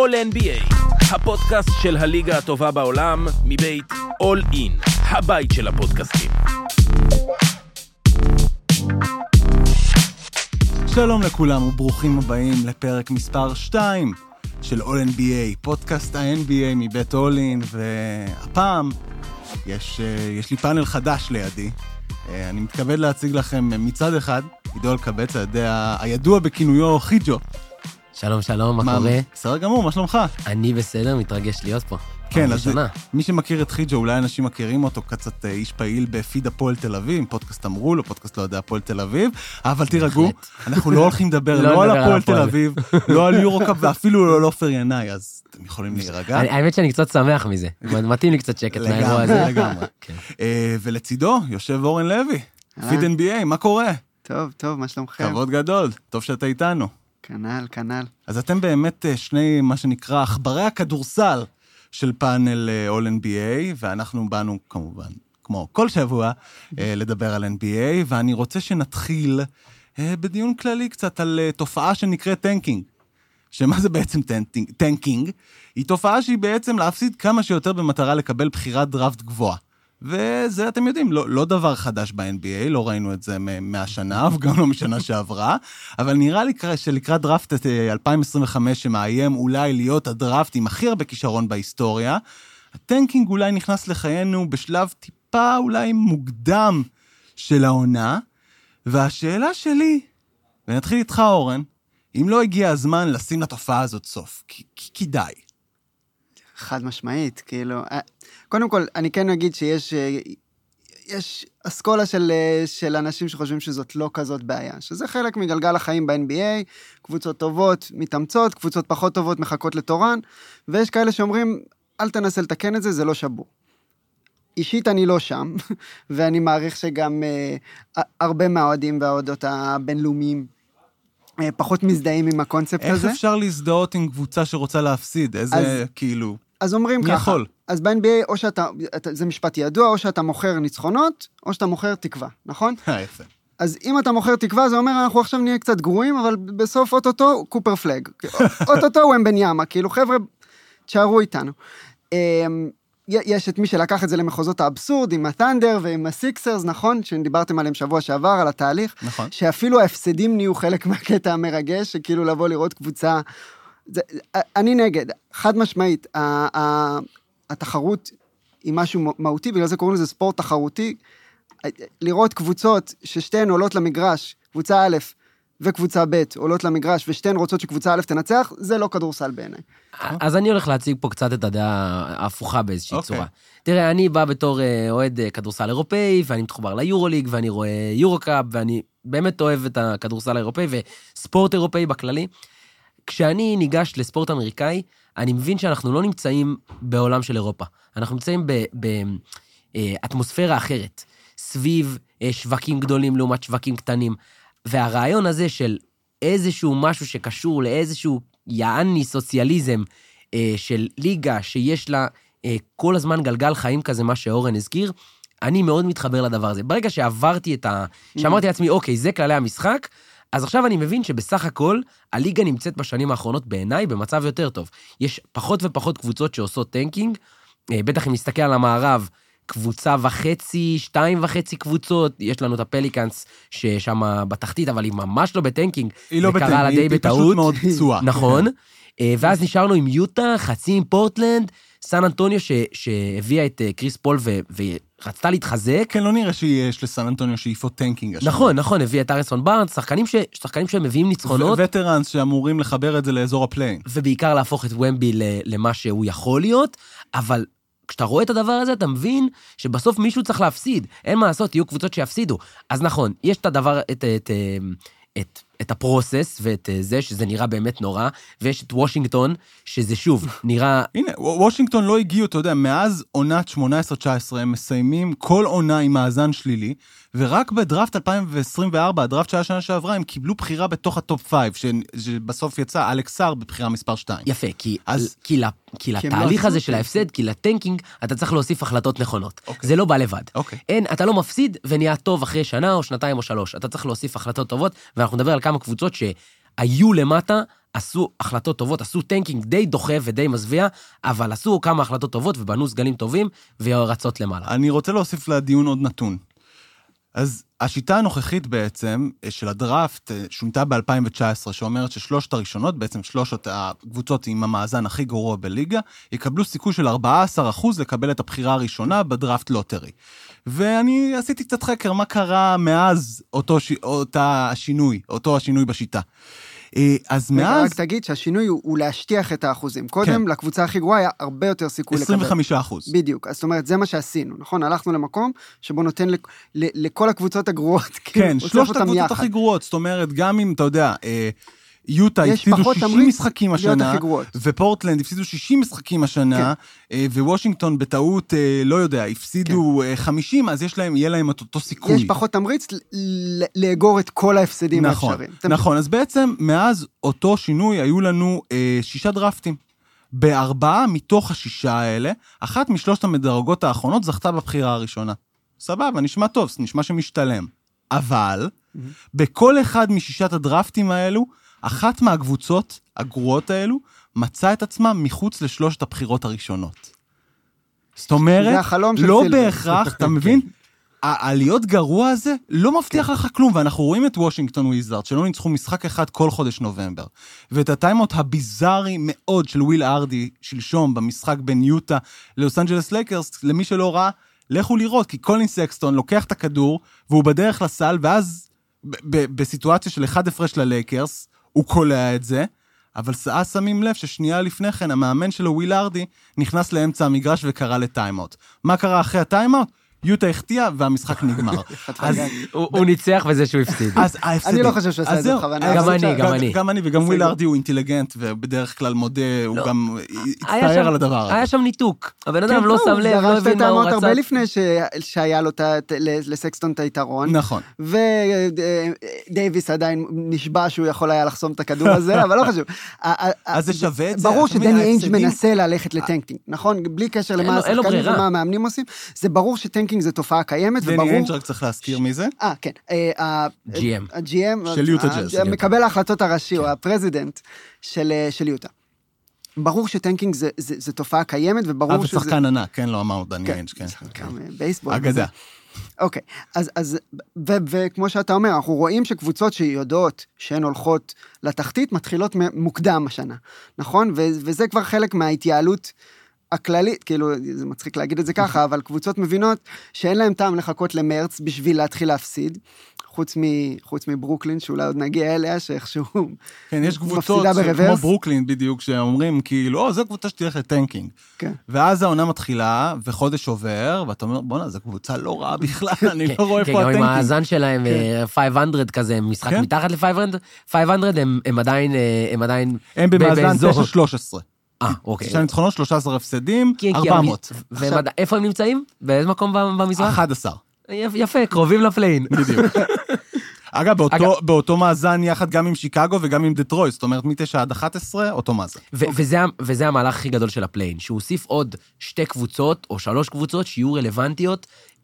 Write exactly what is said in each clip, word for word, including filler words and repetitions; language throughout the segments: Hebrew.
All אן בי איי, הפודקאסט של הליגה הטובה בעולם, מבית All In, הבית של הפודקאסטים. שלום לכולם וברוכים הבאים לפרק מספר שתיים של All אן בי איי, פודקאסט ה-אן בי איי מבית All In, והפעם יש, יש לי פאנל חדש לידי. אני מתכבד להציג לכם מצד אחד, עידו אלקבץ, הידוע בכינויו חיג'ו. שלום, שלום, מה קורה? בסדר גמור, מה שלומך? אני בסדר, מתרגש להיות פה. כן, אז מי שמכיר את חיג'ו, אולי אנשים מכירים אותו, קצת איש פעיל בפיד הפועל תל אביב, פודקאסט אמרו לו, פודקאסט לא יודע הפועל תל אביב, אבל תירגעו, אנחנו לא הולכים לדבר לא על הפועל תל אביב, לא על יורוקאפ, ואפילו לא על עופר ינאי, אז אתם יכולים להירגע. האמת שאני קצת שמח מזה, מתאים לי קצת שקט מהאירוע הזה. לגמרי. ולצידו, יושב אורן לוי, פיד אן בי איי, מה קורה? טוב, טוב, מה שלומכם? כבוד גדול, טוב שאתה איתנו. כנל, כנל. אז אתם באמת שני, מה שנקרא, עכברי הכדורסל של פאנל All אן בי איי, ואנחנו באנו כמובן, כמו כל שבוע, לדבר על אן בי איי, ואני רוצה שנתחיל בדיון כללי קצת על תופעה שנקראת טנקינג. שמה זה בעצם טנקינג? היא תופעה שהיא בעצם להפסיד כמה שיותר במטרה לקבל בחירת דראפט גבוהה. וזה, אתם יודעים, לא, לא דבר חדש ב-אן בי איי, לא ראינו את זה מהשנה, וגם לא משנה שעברה, אבל נראה לי שלקראת דראפט אלפיים עשרים וחמש, שמאיים אולי להיות הדראפט עם הכי הרבה כישרון בהיסטוריה, הטנקינג אולי נכנס לחיינו בשלב טיפה אולי מוקדם של העונה, והשאלה שלי, ונתחיל איתך אורן, אם לא הגיע הזמן לשים לתופעה הזאת סוף, כי, כי כדאי. חד משמעית, כאילו, קודם כל, אני כן אגיד שיש יש אסכולה של, של אנשים שחושבים שזאת לא כזאת בעיה, שזה חלק מגלגל החיים ב-אן בי איי, קבוצות טובות מתאמצות, קבוצות פחות טובות מחכות לתורן, ויש כאלה שאומרים, אל תנסה לתקן את זה, זה לא שבור. אישית אני לא שם, ואני מעריך שגם אה, הרבה מהאוהדים והאוהדות הבינלאומיים, אה, פחות מזדהים עם הקונספט איך הזה. איך אפשר להזדהות עם קבוצה שרוצה להפסיד? איזה, אז, כאילו... אז אומרים ככה, יכול. אז ב-אן בי איי, או שאתה, זה משפט ידוע, או שאתה מוכר ניצחונות, או שאתה מוכר תקווה, נכון? אה, יפה. אז אם אתה מוכר תקווה, זה אומר, אנחנו עכשיו נהיה קצת גרועים, אבל בסוף אוטוטו, קופר פלג. אוטוטו הוא בן ימה, כאילו, חבר'ה, תשארו איתנו. יש את מי שלקח את זה למחוזות האבסורד, עם הטנדר ועם הסיקסרס, נכון? שדיברתם עליהם שבוע שעבר, על התהליך. נכון. שאפילו ההפסדים נהיו חלק מהקטע המרגש, שכאילו לבוא לראות קבוצה... זה, אני נגד, חד משמעית, התחרות היא משהו מהותי, בגלל זה קוראים לזה ספורט תחרותי, לראות קבוצות ששתיהן עולות למגרש, קבוצה א' וקבוצה ב' עולות למגרש, ושתיהן רוצות שקבוצה א' תנצח, זה לא כדורסל בעיניי. אז אני הולך להציג פה קצת את הדעה ההפוכה באיזושהי צורה. תראה, אני בא בתור אוהד כדורסל אירופאי, ואני מתחובר ליורוליג, ואני רואה יורוקאפ, ואני באמת אוהב את הכדורסל האירופאי, וספורט אירופאי בכללי. כשאני ניגש לספורט אמריקאי, אני מבין שאנחנו לא נמצאים בעולם של אירופה. אנחנו נמצאים באטמוספירה אחרת, סביב שווקים גדולים לעומת שווקים קטנים. והרעיון הזה של איזשהו משהו שקשור לאיזשהו יעני סוציאליזם של ליגה שיש לה כל הזמן גלגל חיים כזה, מה שאורן הזכיר, אני מאוד מתחבר לדבר הזה. ברגע שעברתי את ה... שאמרתי לעצמי, אוקיי, זה כללי המשחק, אז עכשיו אני מבין שבסך הכל, הליגה נמצאת בשנים האחרונות בעיניי במצב יותר טוב. יש פחות ופחות קבוצות שעושות טנקינג, בטח אם נסתכל על המערב, קבוצה וחצי, שתיים וחצי קבוצות, יש לנו את הפליקנס ששם בתחתית, אבל היא ממש לא בטנקינג. היא לא בטנקינג, היא, היא פשוט מאוד פצועה. נכון, ואז נשארנו עם יוטה, חצי עם פורטלנד, סן אנטוניו ש, שהביאה את קריס פול ו, ורצתה להתחזק. כן, לא נראה שיש לסן אנטוניו שאיפות טנקינג. נכון, נכון, הביא את אריסון בארנס, שחקנים, ש, שחקנים שמביאים ניצחונות. וטרנס שאמורים לחבר את זה לאזור הפליין. ובעיקר להפוך את ומבי למה שהוא יכול להיות, אבל כשאתה רואה את הדבר הזה, אתה מבין שבסוף מישהו צריך להפסיד. אין מה לעשות, יהיו קבוצות שיפסידו. אז נכון, יש את הדבר, את, את, את, את הפרוסס, ואת זה, שזה נראה באמת נורא, ויש את וושינגטון, שזה שוב, נראה... הנה, וושינגטון לא הגיעו, אתה יודע, מאז עונת שמונה עשרה תשע עשרה, הם מסיימים כל עונה עם מאזן שלילי, ורק בדראפט אלפיים עשרים וארבע, הדראפט של השנה שעברה, הם קיבלו בחירה בתוך הטופ חמש, שבסוף יצא אלכס סאר בבחירה מספר שתיים. יפה, כי, אז... כי, לה, כי לתהליך הזה של ההפסד, כי לטנקינג, אתה צריך להוסיף החלטות נכונות. זה לא בא לבד. אין, אתה לא מפסיד ונהיה טוב אחרי שנה או שנתיים או שלוש. אתה צריך להוסיף החלטות טובות, ואנחנו נדבר על כמה קבוצות היו למטה, עשו החלטות טובות, עשו טנקינג די דוחה ודי מזוויע, אבל עשו כמה החלטות טובות ובנו סגלים טובים ורצות למעלה. אני רוצה להוסיף לדיון עוד נתון. אז השיטה הנוכחית בעצם של הדראפט שונתה ב-אלפיים תשע עשרה, שאומרת ששלושת הראשונות, בעצם שלושת הקבוצות עם המאזן הכי גרוע בליגה, יקבלו סיכוי של ארבעה עשר אחוז לקבל את הבחירה הראשונה בדראפט לוטרי. ואני עשיתי קצת חקר מה קרה מאז אותו, אותה השינוי, אותו השינוי בשיטה. אז מאז... רק תגיד שהשינוי הוא, הוא להשטיח את האחוזים. קודם, כן. לקבוצה הכי גרועה היה הרבה יותר סיכוי לקבל. עשרים וחמישה אחוז. בדיוק. אז זאת אומרת, זה מה שעשינו, נכון? הלכנו למקום שבו נותן לכ... לכל הקבוצות הגרועות. כן, שלושת הקבוצות הכי גרועות. זאת אומרת, גם אם, אתה יודע, יוטה הפסידו שישים משחקים השנה, ופורטלנד הפסידו שישים משחקים השנה, כן. ווושינגטון בטעות, לא יודע, הפסידו כן. חמישים, אז יש להם, יהיה להם את אותו סיכוי. יש פחות תמריץ לאגור את כל ההפסדים נכון, האפשריים. נכון, אז בעצם מאז אותו שינוי היו לנו אה, שישה דרפטים. בארבעה מתוך השישה האלה, אחת משלושת המדרגות האחרונות זכתה בבחירה הראשונה. סבבה, נשמע טוב, נשמע שמשתלם. אבל, mm-hmm. בכל אחד משישת הדרפטים האלו, אחת מהקבוצות הגרועות האלו מצאה את עצמה מחוץ לשלושת הבחירות הראשונות. זאת אומרת, לא בהכרח, אתה מבין? העליות גרוע הזה לא מבטיח לך כלום, ואנחנו רואים את וושינגטון וויזארד, שלא ניצחו משחק אחד כל חודש נובמבר, ואת הטיימאוט הביזארי מאוד של וויל ארדי, שלשום, במשחק בין יוטה ללוס אנג'לס לייקרס, למי שלא ראה, לכו לראות, כי קולין סקסטון לוקח את הכדור, והוא בדרך לסל, ואז בסיטואציה של אחד הפרש ללייקרס, הוא קולע את זה, אבל סעה שמים לב ששנייה לפני כן, המאמן שלו, וויל ארדי, נכנס לאמצע המגרש וקרא לטיימאוט. מה קרה אחרי הטיימאוט? יוטה החטיאה והמשחק נגמר. הוא ניצח וזה שהוא הפסיד. אני לא חושב שעשה את זה בכוונה. גם אני, גם אני. גם אני, וגם וויל ארדי הוא אינטליגנט, ובדרך כלל מודה, הוא גם הצטער על הדבר הזה. היה שם ניתוק. הבן אדם לא שם לב, לא הבין מה הוא רצה. הרבה לפני שהיה לו לסקסטון את היתרון. נכון. ודייביס עדיין נשבע שהוא יכול היה לחסום את הכדור הזה, אבל לא חשוב. אז זה שווה את זה. ברור שדני איינג' מנסה ללכת לטנקינג, נכון? בלי קשר למה השחקנים ומה המאמנים עושים. זה ברור שטנקינג זה תופעה קיימת, וברור... דני איינג' רק צריך להזכיר מי זה? אה, כן. ג'י אם. הג'י אם. של יוטה ג'אז. מקבל ההחלטות הראשי, או הפרזידנט של יוטה. ברור שטנקינג זה תופעה קיימת, וברור שזה... אבל שחקן ענק, כן, לא אמר דני איינג', כן. שחקן בייסבול. אגדה. אוקיי, אז, וכמו שאתה אומר, אנחנו רואים שקבוצות שיודעות שהן הולכות לתחתית, מתחילות מוקדם השנה, נכון? וזה כבר חלק מההתייעלות הכללית, כאילו, זה מצחיק להגיד את זה ככה, אבל קבוצות מבינות שאין להם טעם לחכות למרץ בשביל להתחיל להפסיד, חוץ, מ, חוץ מברוקלין, שאולי עוד נגיע אליה, שאיכשהו כן, יש קבוצות כמו ברוקלין בדיוק, שאומרים כאילו, או, זו קבוצה שתלך לטנקינג. כן. ואז העונה מתחילה, וחודש עובר, ואתה אומר, בוא'נה, זו קבוצה לא רעה בכלל, אני לא רואה פה הטנקינג. גם עם האזן שלהם, חמש מאות כזה, משחק מתחת ל-חמש מאות, הם עדיין, הם עדיין... הם במאזן תשע שלוש עשרה. אה, אוקיי. שני ניצחונות, שלושה עשר הפסדים, ארבע מאות. ואיפה הם נמצאים? באיזה מקום במזרח? אחד עשר. יפה, קרובים לפליין. בדיוק. אגב, באותו מאזן יחד גם עם שיקגו וגם עם דטרויט, זאת אומרת, מ-תשע עד אחת עשרה, אותו מאזן. וזה המהלך הכי גדול של הפליין, שהוא הוסיף עוד שתי קבוצות, או שלוש קבוצות, שיהיו רלוונטיות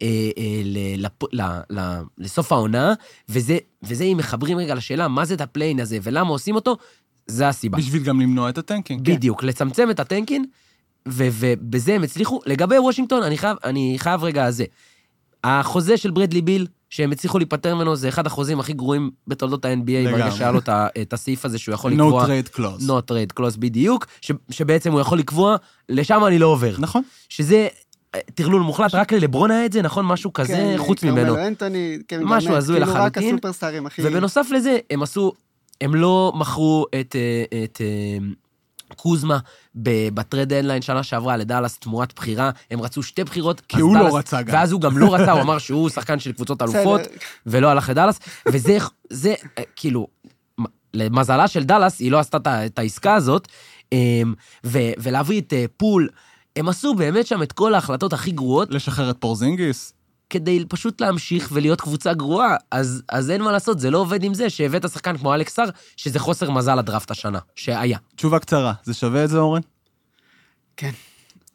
לסוף העונה, וזה אם מחברים רגע לשאלה, מה זה את הפליין הזה, ולמה עושים אותו, זה הסיבה. בשביל גם למנוע את הטנקינג. בדיוק, כן. לצמצם את הטנקינג, ו- ובזה הם הצליחו. לגבי וושינגטון, אני חייב, אני חייב רגע הזה. החוזה של ברדלי ביל, שהם הצליחו להיפטר ממנו, זה אחד החוזים הכי גרועים בתולדות ה-אן בי איי, ברגע שהיה לו את הסעיף הזה שהוא יכול לקבוע... No trade clause. No trade clause בדיוק, ש- שבעצם הוא יכול לקבוע, לשם אני לא עובר. נכון. שזה... תרלול מוחלט, רק ללברון היה את זה, נכון? משהו כזה, חוץ ממנו. משהו הזוי לחלוטין. ובנוסף לזה, הם עשו... הם לא מכרו את, את, את קוזמה בטרד דדליין שנה שעברה לדאלאס תמורת בחירה, הם רצו שתי בחירות, כי הוא דלס, לא רצה גם. ואז הוא גם לא רצה, הוא אמר שהוא שחקן של קבוצות אלופות, ולא הלך לדאלאס, וזה, זה, כאילו, למזלה של דאלאס, היא לא עשתה את העסקה הזאת, ו, ולהביא את פול, הם עשו באמת שם את כל ההחלטות הכי גרועות. לשחרר את פורזינגיס. כדי פשוט להמשיך ולהיות קבוצה גרועה, אז, אז אין מה לעשות, זה לא עובד עם זה, שהבאת שחקן כמו אלכס סאר, שזה חוסר מזל הדראפט השנה, שהיה. תשובה קצרה, זה שווה את זה, אורן? כן.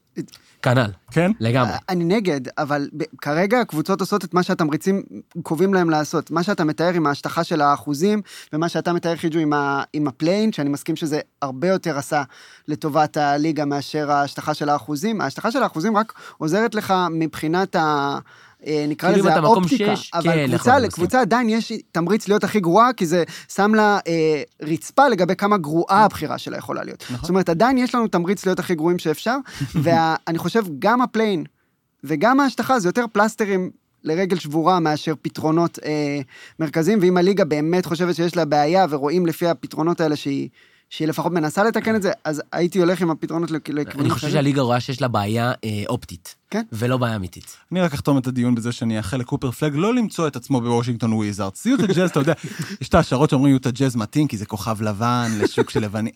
כנ"ל. כן? לגמרי. אני נגד, אבל כרגע הקבוצות עושות את מה שהתמריצים קובעים להם לעשות. מה שאתה מתאר עם ההשטחה של האחוזים, ומה שאתה מתאר חיג'ו עם, ה, עם הפליין, שאני מסכים שזה הרבה יותר עשה לטובת הליגה מאשר ההשטחה של האחוזים. ההשטחה של האחוזים רק עוזרת לך מבחינת ה... נקרא לזה האופטיקה, אבל קבוצה, לקבוצה עדיין יש תמריץ להיות הכי גרועה, כי זה שם לה אה, רצפה לגבי כמה גרועה הבחירה שלה יכולה להיות. נכון. זאת אומרת, עדיין יש לנו תמריץ להיות הכי גרועים שאפשר, ואני חושב גם הפליין וגם ההשטחה זה יותר פלסטרים לרגל שבורה מאשר פתרונות אה, מרכזיים, ואם הליגה באמת חושבת שיש לה בעיה, ורואים לפי הפתרונות האלה שהיא, שהיא לפחות מנסה לתקן את זה, אז הייתי הולך עם הפתרונות לכיוונים אחרים. אני חושב שהליגה רואה שיש לה בעיה אה, אופטית, כן? ולא בעיה אמיתית. אני רק אחתום את הדיון בזה שאני אאחל לקופר פלג לא למצוא את עצמו בוושינגטון וויזארדס. יוטה ג'אז, אתה יודע, יש את השערות שאומרים יוטה ג'אז מתאים, כי זה כוכב לבן, לשוק של לבני.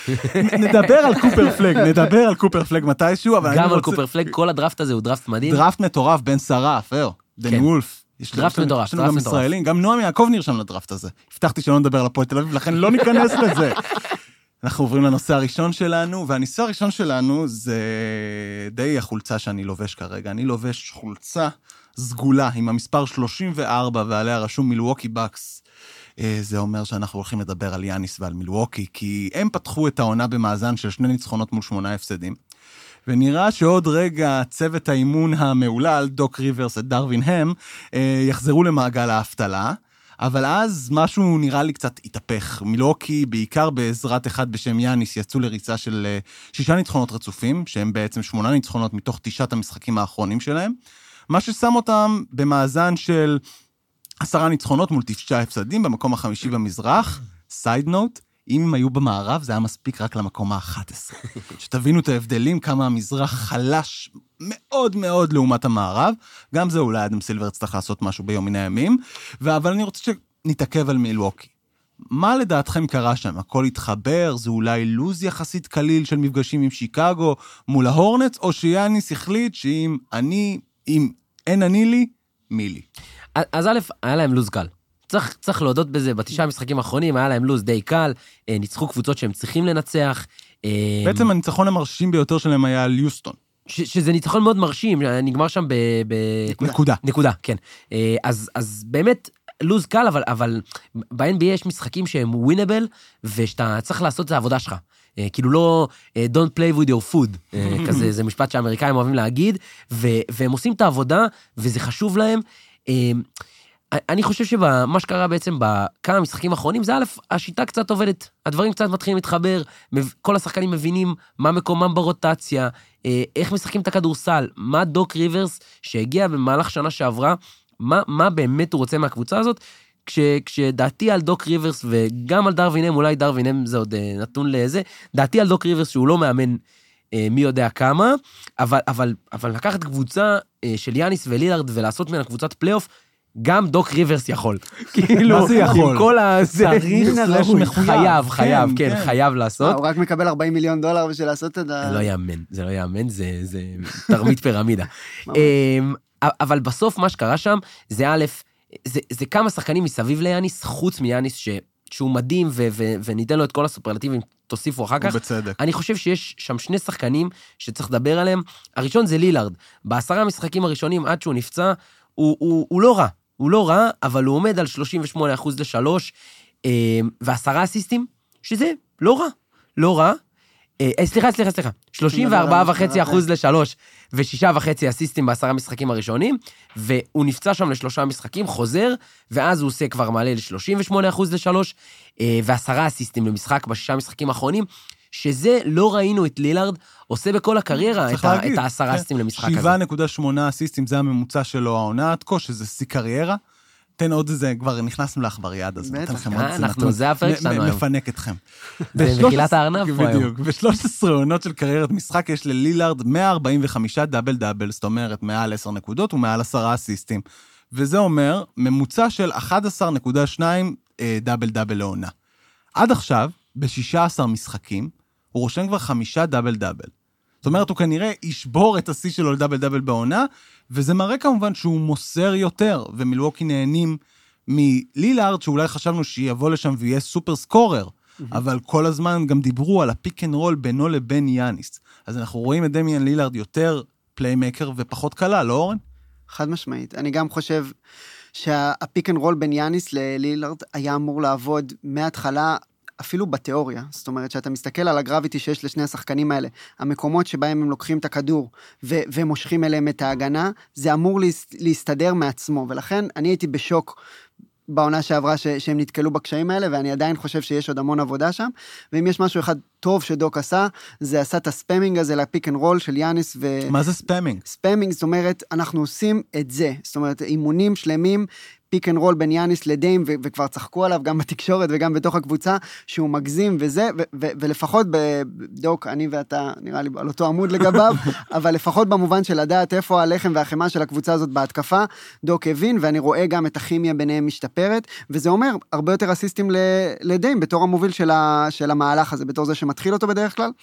נדבר על קופר פלג, נדבר על קופר פלג מתישהו, אבל גם על קופר פלג, כל הדראפט הזה הוא דראפט מדהים. דראפט מטורף, בן שרף, אר, דן וולף. דראפט מטורף, יש לנו גם ישראלים, גם נועם יעקב נרשם לדראפט הזה. הבטחתי שלא נדבר על הפועל תל אביב, לכן לא ניכנס לזה. אנחנו עוברים לנושא הראשון שלנו, והנושא הראשון שלנו זה די החולצה שאני לובש כרגע. אני לובש חולצה סגולה עם המספר שלושים וארבע, ועליה רשום מילווקי בקס. זה אומר שאנחנו הולכים לדבר על יאניס ועל מילווקי, כי הם פתחו את העונה במאזן של שני ניצחונות מול שמונה הפסדים. ונראה שעוד רגע צוות האימון המעולל, דוק ריברס את דרווין הם, יחזרו למעגל האבטלה. אבל אז משהו נראה לי קצת התהפך. מילווקי, בעיקר בעזרת אחד בשם יאניס, יצאו לריצה של שישה ניצחונות רצופים, שהם בעצם שמונה ניצחונות מתוך תשעת המשחקים האחרונים שלהם, מה ששם אותם במאזן של עשרה ניצחונות מול תשעה הפסדים, במקום החמישי במזרח. סייד נוט, אם הם היו במערב, זה היה מספיק רק למקום ה-אחת עשרה. שתבינו את ההבדלים, כמה המזרח חלש מאוד מאוד לעומת המערב. גם זה אולי אדם סילבר צריך לעשות משהו ביום מן הימים. אבל אני רוצה שנתעכב על מילווקי. מה לדעתכם קרה שם? הכל התחבר? זה אולי לוז יחסית קליל של מפגשים עם שיקגו מול ההורנץ, או שיאניס החליט שאם אני, אם אין אני לי, מי לי? אז א', היה להם לוז קל. צריך, צריך להודות בזה, בתשעה המשחקים האחרונים היה להם לוז די קל, ניצחו קבוצות שהם צריכים לנצח. בעצם הניצחון המרשים ביותר שלהם היה על יוסטון. ש, שזה ניצחון מאוד מרשים, נגמר שם ב... ב... נקודה. נקודה, כן. אז, אז באמת, לוז קל, אבל, אבל ב-אן בי איי יש משחקים שהם ווינבל, ושאתה צריך לעשות את העבודה שלך. כאילו לא, don't play with your food, כזה, זה משפט שהאמריקאים אוהבים להגיד, ו, והם עושים את העבודה, וזה חשוב להם. אני חושב שמה שקרה בעצם בכמה משחקים האחרונים, זה א', השיטה קצת עובדת, הדברים קצת מתחילים להתחבר, כל השחקנים מבינים מה מקומם ברוטציה, איך משחקים את הכדורסל, מה דוק ריברס שהגיע במהלך שנה שעברה, מה, מה באמת הוא רוצה מהקבוצה הזאת, כש, כשדעתי על דוק ריברס וגם על דרווין הם, אולי דרווין הם זה עוד נתון לזה, דעתי על דוק ריברס שהוא לא מאמן מי יודע כמה, אבל, אבל, אבל לקחת קבוצה של יאניס ולילארד ולעשות ממנה קבוצת פלייאוף, גם דוק ריברס יכול. מה זה יכול? עם כל הזה, צריך, חייב, חייב, כן, חייב לעשות. הוא רק מקבל ארבעים מיליון דולר בשביל לעשות את זה. זה לא יאמן, זה לא יאמן, זה תרמית פירמידה. אבל בסוף מה שקרה שם, זה א', זה כמה שחקנים מסביב ליאניס, חוץ מיאניס שהוא מדהים, וניתן לו את כל הסופרלטיבים, תוסיפו אחר כך. ובצדק. אני חושב שיש שם שני שחקנים שצריך לדבר עליהם. הראשון זה לילארד. בעשרה המשחקים הראשונים עד שהוא נפצע, הוא לא רע. הוא לא רע, אבל הוא עומד על שלושים ושמונה אחוז לשלוש, ועשרה אסיסטים, שזה לא רע. לא רע. סליחה, סליחה, סליחה. שלושים וארבעה וחצי אחוז לשלוש, ושישה וחצי אסיסטים בעשרה משחקים הראשונים, והוא נפצע שם לשלושה משחקים, חוזר, ואז הוא עושה כבר מעלה ל-שלושים ושמונה אחוז לשלוש, ועשרה אסיסטים למשחק בשישה משחקים האחרונים, שזה לא ראינו את לילארד עושה בכל הקריירה, את, ה- את העשרה אסיסטים למשחק הזה. שבע נקודה שמונה אסיסטים, זה הממוצע שלו העונה עד כה, שזה שיא קריירה. תן עוד איזה, כבר נכנסנו לאחבר יד, אז נתן לכם עוד איזה נתון. זה הפרק שלנו היום. מפנק אתכם. זה מחילת הארנב פה היום. בדיוק. ב-שלוש עשרה עונות של קריירת משחק יש ללילארד מאה ארבעים וחמישה דאבל דאבל, זאת אומרת מעל עשר נקודות ומעל עשרה אסיסטים. וזה אומר ממוצע של אחת עשרה נקודה שתיים דאבל דאבל לעונה. עד עכשיו, ב-שישה עשר משחקים, הוא רושם כבר חמישה דאבל דאבל. זאת אומרת, הוא כנראה ישבור את השיא שלו לדאבל דאבל בעונה, וזה מראה כמובן שהוא מוסר יותר, ומילווקי נהנים מלילארד, שאולי חשבנו שיבוא לשם ויהיה סופר סקורר, אבל כל הזמן גם דיברו על הפיק אנד רול בינו לבין יאניס. אז אנחנו רואים את דמיאן לילארד יותר פליימקר ופחות קלה, לא אורן? חד משמעית. אני גם חושב שהפיק אנד רול בין יאניס ללילארד היה אמור לעבוד מההתחלה, אפילו בתיאוריה. זאת אומרת, שאתה מסתכל על הגרביטי שיש לשני השחקנים האלה, המקומות שבהם הם לוקחים את הכדור ו- ומושכים אליהם את ההגנה, זה אמור להסתדר מעצמו, ולכן אני הייתי בשוק בעונה שעברה ש- שהם נתקלו בקשיים האלה, ואני עדיין חושב שיש עוד המון עבודה שם, ואם יש משהו אחד טוב שדוק עשה, זה עשה את הספאמינג הזה לפיק אנד רול של יאניס ו... מה זה ספאמינג? ספאמינג, זאת אומרת, אנחנו עושים את זה, זאת אומרת, אימונים שלמים, פיק אנד רול בין יאניס לדיים, ו- וכבר צחקו עליו גם בתקשורת וגם בתוך הקבוצה, שהוא מגזים וזה, ו- ו- ולפחות בדוק, אני ואתה, נראה לי, על אותו עמוד לגביו, אבל לפחות במובן של לדעת איפה הלחם והחמה של הקבוצה הזאת בהתקפה, דוק הבין, ואני רואה גם את הכימיה ביניהם משתפרת, וזה אומר הרבה יותר אסיסטים לדיים, בתור המוביל של, ה- של המהלך הזה, בתור זה שמתחיל אותו בדרך כלל.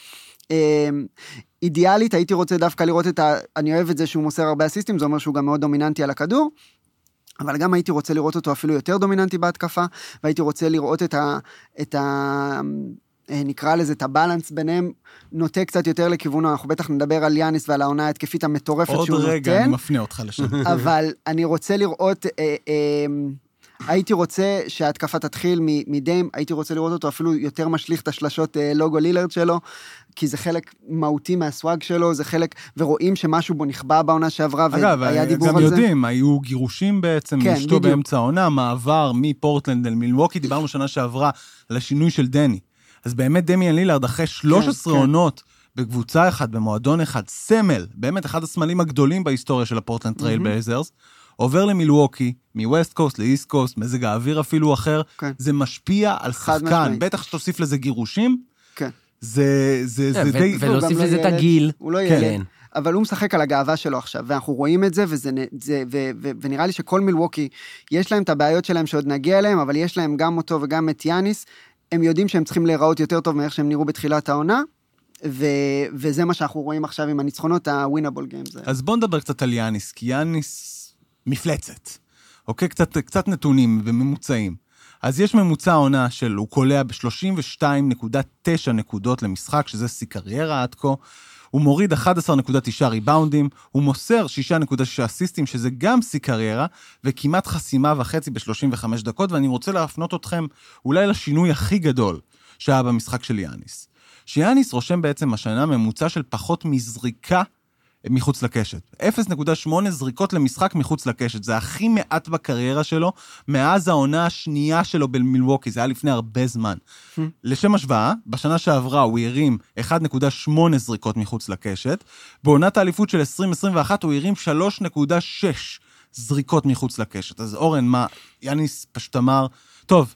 אידיאלית, הייתי רוצה דווקא לראות את ה... אני אוהב את זה שהוא מוסר הרבה אסיסטים, זה אומר שהוא גם מאוד דומיננטי על הכדור, אבל גם הייתי רוצה לראות אותו אפילו יותר דומיננטי בהתקפה, והייתי רוצה לראות את ה... את ה... נקרא לזה, את הבלנס ביניהם, נוטה קצת יותר לכיוונו, אנחנו בטח נדבר על יאניס ועל העונה ההתקפית המטורפת שהוא נותן. עוד רגע, אני מפנה אותך לשם. אבל אני רוצה לראות... אה, אה, הייתי רוצה שההתקפה תתחיל מדיים, הייתי רוצה לראות אותו אפילו יותר משליך את השלשות לוגו לילארד שלו, כי זה חלק מהותי מהסואג שלו, זה חלק, ורואים שמשהו בו נכבה בעונה שעברה, והיה דיבור על זה. אגב, גם יודעים, היו גירושים בעצם, כן, אשתו באמצע העונה, מעבר מפורטלנד אל מילווקי, דיברנו שנה שעברה על השינוי של דני. אז באמת דמיאן לילארד, אחרי שלוש עשרה כן, עונות, כן. בקבוצה אחת, במועדון אחד, סמל, באמת אחד הסמלים הגדולים בהיסטוריה של הפורטלנד טרייל בלייזרס, עובר למילווקי, מווסט קוסט לאיסט קוסט, מזג האוויר אפילו אחר, כן. זה משפיע על שחקן, בטח שתוסיף לזה גירושים, כן. זה, זה, זה די... ולהוסיף לזה את הגיל. הוא לא ילד, אבל הוא משחק על הגאווה שלו עכשיו, ואנחנו רואים את זה, וזה, זה, ו, ו, ונראה לי שכל מילווקי, יש להם את הבעיות שלהם שעוד נגיע אליהם, אבל יש להם גם אותו וגם את יאניס, הם יודעים שהם צריכים להיראות יותר טוב מאיך שהם נראו בתחילת העונה, ו, וזה מה שאנחנו רואים עכשיו עם הניצחונות, הווינאבול גיימס. אז בוא נדבר קצת על יאניס, כי יאניס מפלצת, אוקיי? קצת, קצת נתונים וממוצעים. אז יש ממוצע העונה של, הוא קולע ב-שלושים ושתיים נקודה תשע נקודות למשחק, שזה שיא קריירה עד כה, הוא מוריד אחת עשרה נקודה תשע ריבאונדים, הוא מוסר שש נקודה שש אסיסטים, שזה גם שיא קריירה, וכמעט חסימה וחצי ב-שלושים וחמש דקות, ואני רוצה להפנות אתכם אולי לשינוי הכי גדול שהיה במשחק של יאניס. שיאניס רושם בעצם השנה ממוצע של פחות מזריקה מחוץ לקשת. אפס נקודה שמונה זריקות למשחק מחוץ לקשת. זה הכי מעט בקריירה שלו, מאז העונה השנייה שלו במילווקי. זה היה לפני הרבה זמן. לשם השוואה, בשנה שעברה הוא הרים אחת נקודה שמונה זריקות מחוץ לקשת, בעונת האליפות של עשרים עשרים ואחת הוא הרים שלוש נקודה שש זריקות מחוץ לקשת. אז אורן, מה, יאניס פשוט אמר, טוב,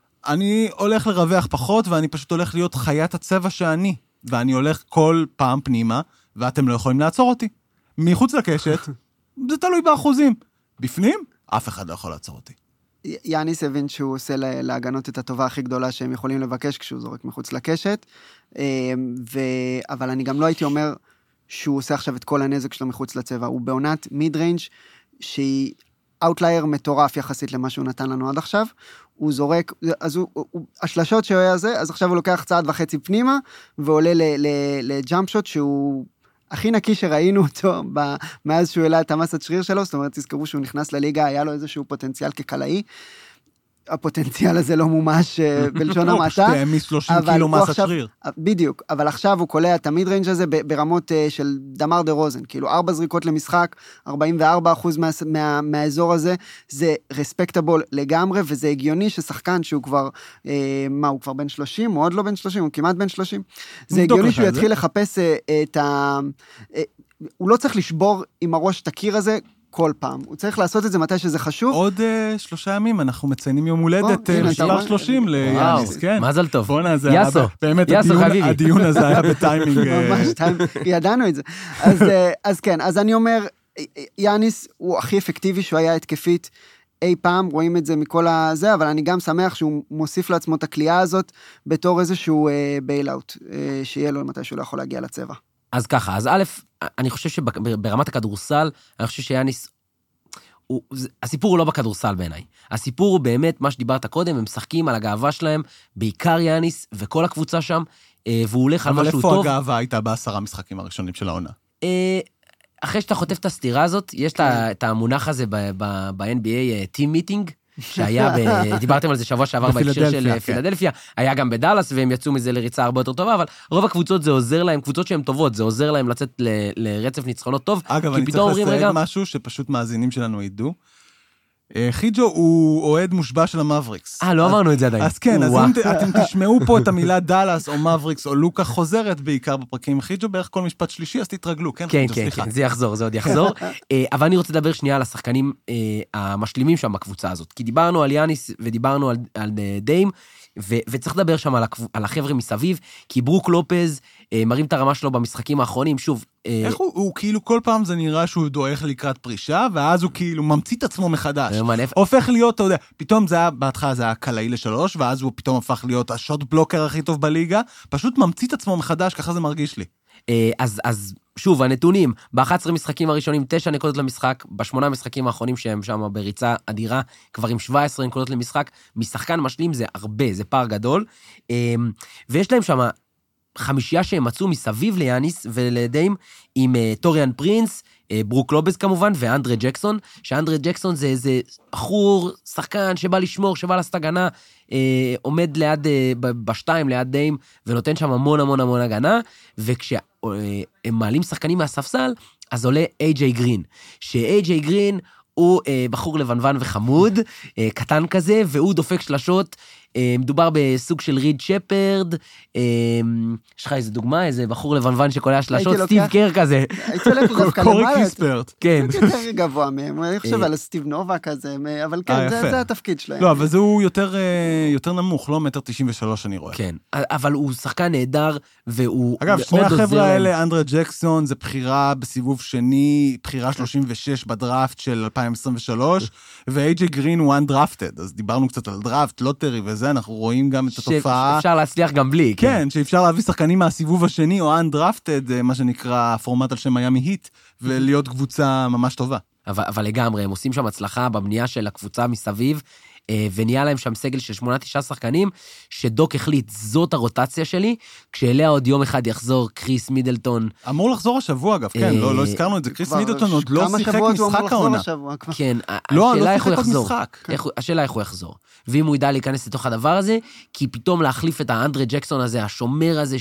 אני הולך לרווח פחות, ואני פשוט הולך להיות חיית הצבע שאני, ואני הולך כל פעם פנימה, ואתם לא יכולים לעצור אותי. מחוץ לקשת, זה תלוי באחוזים. בפנים, אף אחד לא יכול לעצור אותי. יאניס הבין שהוא עושה להגנות את הטובה הכי גדולה שהם יכולים לבקש כשהוא זורק מחוץ לקשת, ו... אבל אני גם לא הייתי אומר שהוא עושה עכשיו את כל הנזק שלו מחוץ לצבע. הוא בעונת מיד ריינג' שהיא אאוטלייר מטורף יחסית למה שהוא נתן לנו עד עכשיו. הוא זורק, אז הוא, הוא, השלשות שהוא היה זה, אז עכשיו הוא לוקח צעד וחצי פנימה, ועולה לג'אמפ שוט שהוא הכי נקי שראינו אותו, מאז שהוא העלה את המסת שריר שלו, זאת אומרת, תזכרו שהוא נכנס לליגה, היה לו איזשהו פוטנציאל כקלעי, הפוטנציאל הזה לא מומש בלשון המעטה. פשוט העמיס שלושים קילו מסת שריר. בדיוק, אבל עכשיו הוא קולע את המיד ריינג' הזה ברמות של דמר דה רוזן, כאילו ארבע זריקות למשחק, ארבעים וארבעה אחוז מה, מה, מהאזור הזה, זה רספקטבול לגמרי, וזה הגיוני ששחקן שהוא כבר, אה, מה, הוא כבר בן שלושים, הוא עוד לא בן שלושים, הוא כמעט בן שלושים, זה הגיוני שהוא יתחיל לחפש את ה... הוא לא צריך לשבור עם הראש את הקיר הזה, כל פעם. הוא צריך לעשות את זה מתי שזה חשוב. עוד uh, שלושה ימים, אנחנו מציינים יום הולדת מספר שלושים ליאניס, כן. מזל טוב. בוא'נה, זה יאסו. היה, באמת, יאסו, הדיון, חביבי. הדיון הזה היה בטיימינג. ממש טיימינג, ידענו את זה. אז, אז כן, אז אני אומר, יאניס הוא הכי אפקטיבי שהוא היה התקפית אי פעם, רואים את זה מכל הזה, אבל אני גם שמח שהוא מוסיף לעצמו את הקליעה הזאת, בתור איזשהו בייל-אוט, שיהיה לו מתי שהוא לא יכול להגיע לצבע. אז ככה, אז א', אני חושב שברמת הכדורסל, אני חושב שיאניס, הוא, הסיפור הוא לא בכדורסל בעיניי. הסיפור הוא באמת, מה שדיברת קודם, הם משחקים על הגאווה שלהם, בעיקר יאניס וכל הקבוצה שם, והוא הולך על משהו טוב. אבל איפה הגאווה הייתה בעשרה משחקים הראשונים של העונה? אחרי שאתה חוטף את הסתירה הזאת, יש את המונח הזה ב-אן בי איי, טים מיטינג, שהיה, דיברתם על זה שבוע שעבר בהקשר של פילדלפיה, היה גם בדלס, והם יצאו מזה לריצה הרבה יותר טובה, אבל רוב הקבוצות זה עוזר להם, קבוצות שהן טובות, זה עוזר להם לצאת לרצף ניצחונות טוב. אגב, אני צריך לסייג משהו שפשוט מאזינים שלנו ידעו. חיג'ו הוא אוהד מושבע של המאבריקס. אה, לא אמרנו את זה עדיין. אז כן, אז אם אתם תשמעו פה את המילה דלס או מאבריקס או לוקה חוזרת בעיקר בפרקים עם חיג'ו, בערך כל משפט שלישי, אז תתרגלו, כן? כן, כן, כן, זה יחזור, זה עוד יחזור. אבל אני רוצה לדבר שנייה על השחקנים המשלימים שם בקבוצה הזאת, כי דיברנו על יאניס ודיברנו על דיים, וצריך לדבר שם על החבר'ה מסביב, כי ברוק לופז מרים את הרמה שלו במשחקים האחרונים, שוב. איך הוא, הוא כאילו כל פעם זה נראה שהוא דועך לקראת פרישה, ואז הוא כאילו ממציא את עצמו מחדש. הופך להיות, אתה יודע, פתאום זה היה, בהתחלה זה היה קלעי לשלוש, ואז הוא פתאום הפך להיות השוט בלוקר הכי טוב בליגה, פשוט ממציא את עצמו מחדש, ככה זה מרגיש לי. אז, אז שוב, הנתונים, ב-אחד עשר משחקים הראשונים, תשע נקודות למשחק, בשמונה משחקים האחרונים שהם שם בריצה אדירה, כבר עם שבע עשרה נקודות למשחק, משחקן משלים זה הרבה, זה פער גדול, ויש להם שם חמישייה שהם מצאו מסביב ליאניס ולדיים, עם טוריאן פרינס, ברוק לופז כמובן, ואנדרה ג'קסון, שאנדרה ג'קסון זה איזה בחור, שחקן שבא לשמור, שבא לעשות הגנה, אה, עומד ליד, אה, בשתיים ליד דיים, ונותן שם המון המון המון הגנה, וכשהם אה, מעלים שחקנים מהספסל, אז עולה איי ג'יי גרין, שאיי ג'יי גרין הוא אה, בחור לבנוון וחמוד, אה, קטן כזה, והוא דופק שלשות, אה, מדובר בסוג של ריד שפרד, אה, יש לך איזה דוגמה, איזה בחור לבנוון שקולע שלשות, סטיב קר כזה. הייתי הולך דווקא למעלה. קורי קיספרט. כן. קצת יותר גבוה מהם, אני חושב על סטיב נובה כזה, אבל כן, זה התפקיד שלהם. לא, אבל זה הוא יותר נמוך, לא מטר תשעים ושלוש אני רואה. כן, אבל הוא שחקן נהדר, והוא אגב, שני החבר'ה האלה, אנדרה ג'קסון, זה בחירה בסיבוב שני, בחירה שלושים ושש בדראפט של אלפיים עשרים ושלוש, ואיי ג'יי גרין הוא undrafted, אז דיברנו קצת על דראפט, לוטרי וזה, אנחנו רואים גם את התופעה. שאפשר להצליח גם בלי. כן, שאפשר להביא שחקנים מהסיבוב השני, או undrafted, מה שנקרא פורמט על שם מיאמי היט, ולהיות קבוצה ממש טובה. אבל, אבל לגמרי, הם עושים שם הצלחה בבנייה של הקבוצה מסביב, ונהיה להם שם סגל של שמונה תשעה שחקנים, שדוק החליט, זאת הרוטציה שלי, כשאליה עוד יום אחד יחזור קריס מידלטון. אמור לחזור השבוע, אגב, כן, לא, לא הזכרנו את זה, קריס מידלטון עוד לא שיחק משחק העונה. כן, לא, לא שיחק עוד משחק. השאלה איך הוא יחזור. ואם הוא ידע להיכנס לתוך הדבר הזה, כי פתאום להחליף את האנדרה ג'קסון הזה, השומר הזה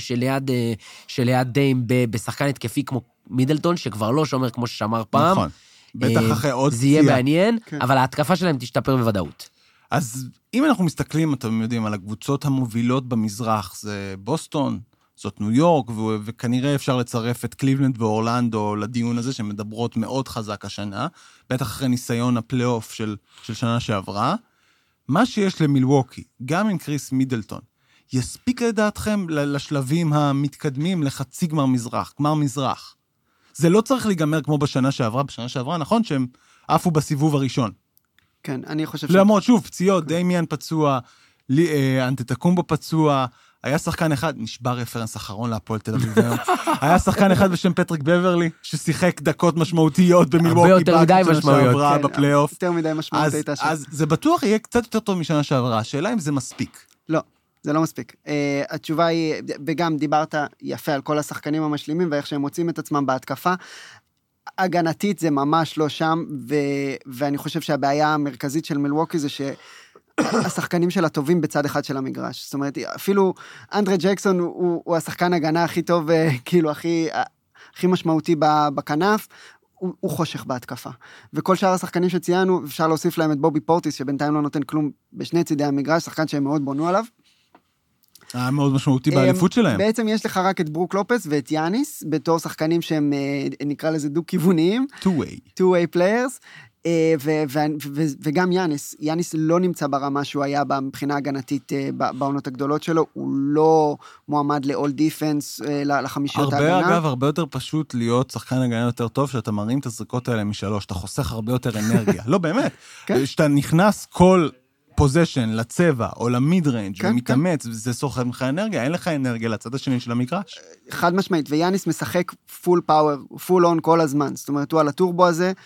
שליד דיים בשחקן התקפי כמו מידלטון, שכבר לא שומר כמו ששמר פעם. נכון. בטח אחרי עוד זה יהיה מעניין, אבל ההתקפה שלהם תשתפר בוודאות. אז אם אנחנו מסתכלים, אתם יודעים, על הקבוצות המובילות במזרח, זה בוסטון, זאת ניו יורק, ו- וכנראה אפשר לצרף את קליבלנד ואורלנדו לדיון הזה, שמדברות מאוד חזק השנה, בטח אחרי ניסיון הפלייאוף של, של שנה שעברה. מה שיש למילווקי, גם עם קריס מידלטון, יספיק לדעתכם לשלבים המתקדמים לחצי גמר מזרח, גמר מזרח. זה לא צריך להיגמר כמו בשנה שעברה, בשנה שעברה, נכון שהם עפו בסיבוב הראשון. כן, אני חושב ש... למרות, שוב, פציעות, דמיאן פצוע, אנטטקומבו פצוע, היה שחקן אחד, נשבר רפרנס אחרון להפועל תל אביב היום, היה שחקן אחד בשם פטריק בברלי, ששיחק דקות משמעותיות במילווקי, הרבה יותר מדי משמעויות, בפלייאוף. יותר מדי משמעות הייתה שם. אז זה בטוח יהיה קצת יותר טוב משנה שעברה, השאלה אם זה מספיק. לא, זה לא מספיק. התשובה היא, וגם דיברת יפה על כל השחקנים המשלימים, ואיך שהם מוצאים את עצמם בהתקפה, הגנתית זה ממש לא שם, ו... ואני חושב שהבעיה המרכזית של מילווקי זה שהשחקנים שלה טובים בצד אחד של המגרש. זאת אומרת, אפילו אנדרה ג'קסון הוא, הוא השחקן הגנה הכי טוב, כאילו הכי, הכי משמעותי בכנף, הוא, הוא חושך בהתקפה. וכל שאר השחקנים שציינו, אפשר להוסיף להם את בובי פורטיס, שבינתיים לא נותן כלום בשני צידי המגרש, שחקן שהם מאוד בונו עליו. היה מאוד משמעותי באליפות שלהם. בעצם יש לך רק את ברוק לופס ואת יאניס, בתור שחקנים שהם, נקרא לזה דו-כיווניים. two-way. two-way players, וגם יאניס. יאניס לא נמצא ברמה שהוא היה מבחינה הגנתית בעונות הגדולות שלו, הוא לא מועמד ל-all defense, לחמישיות ההגנה. הרבה, אגב, הרבה יותר פשוט להיות שחקן הגנה יותר טוב, שאתה מרים את הזריקות האלה משלוש, אתה חוסך הרבה יותר אנרגיה. לא, באמת. שאתה נכנס כל... פוזיישן לצבע או למיד ריינג' ומתאמץ, וזה סוחר לך אנרגיה, אין לך אנרגיה לצד השני של המגרש. חד משמעית, ויאניס משחק פול פאוור, פול און כל הזמן, זאת אומרת, הוא על הטורבו הזה,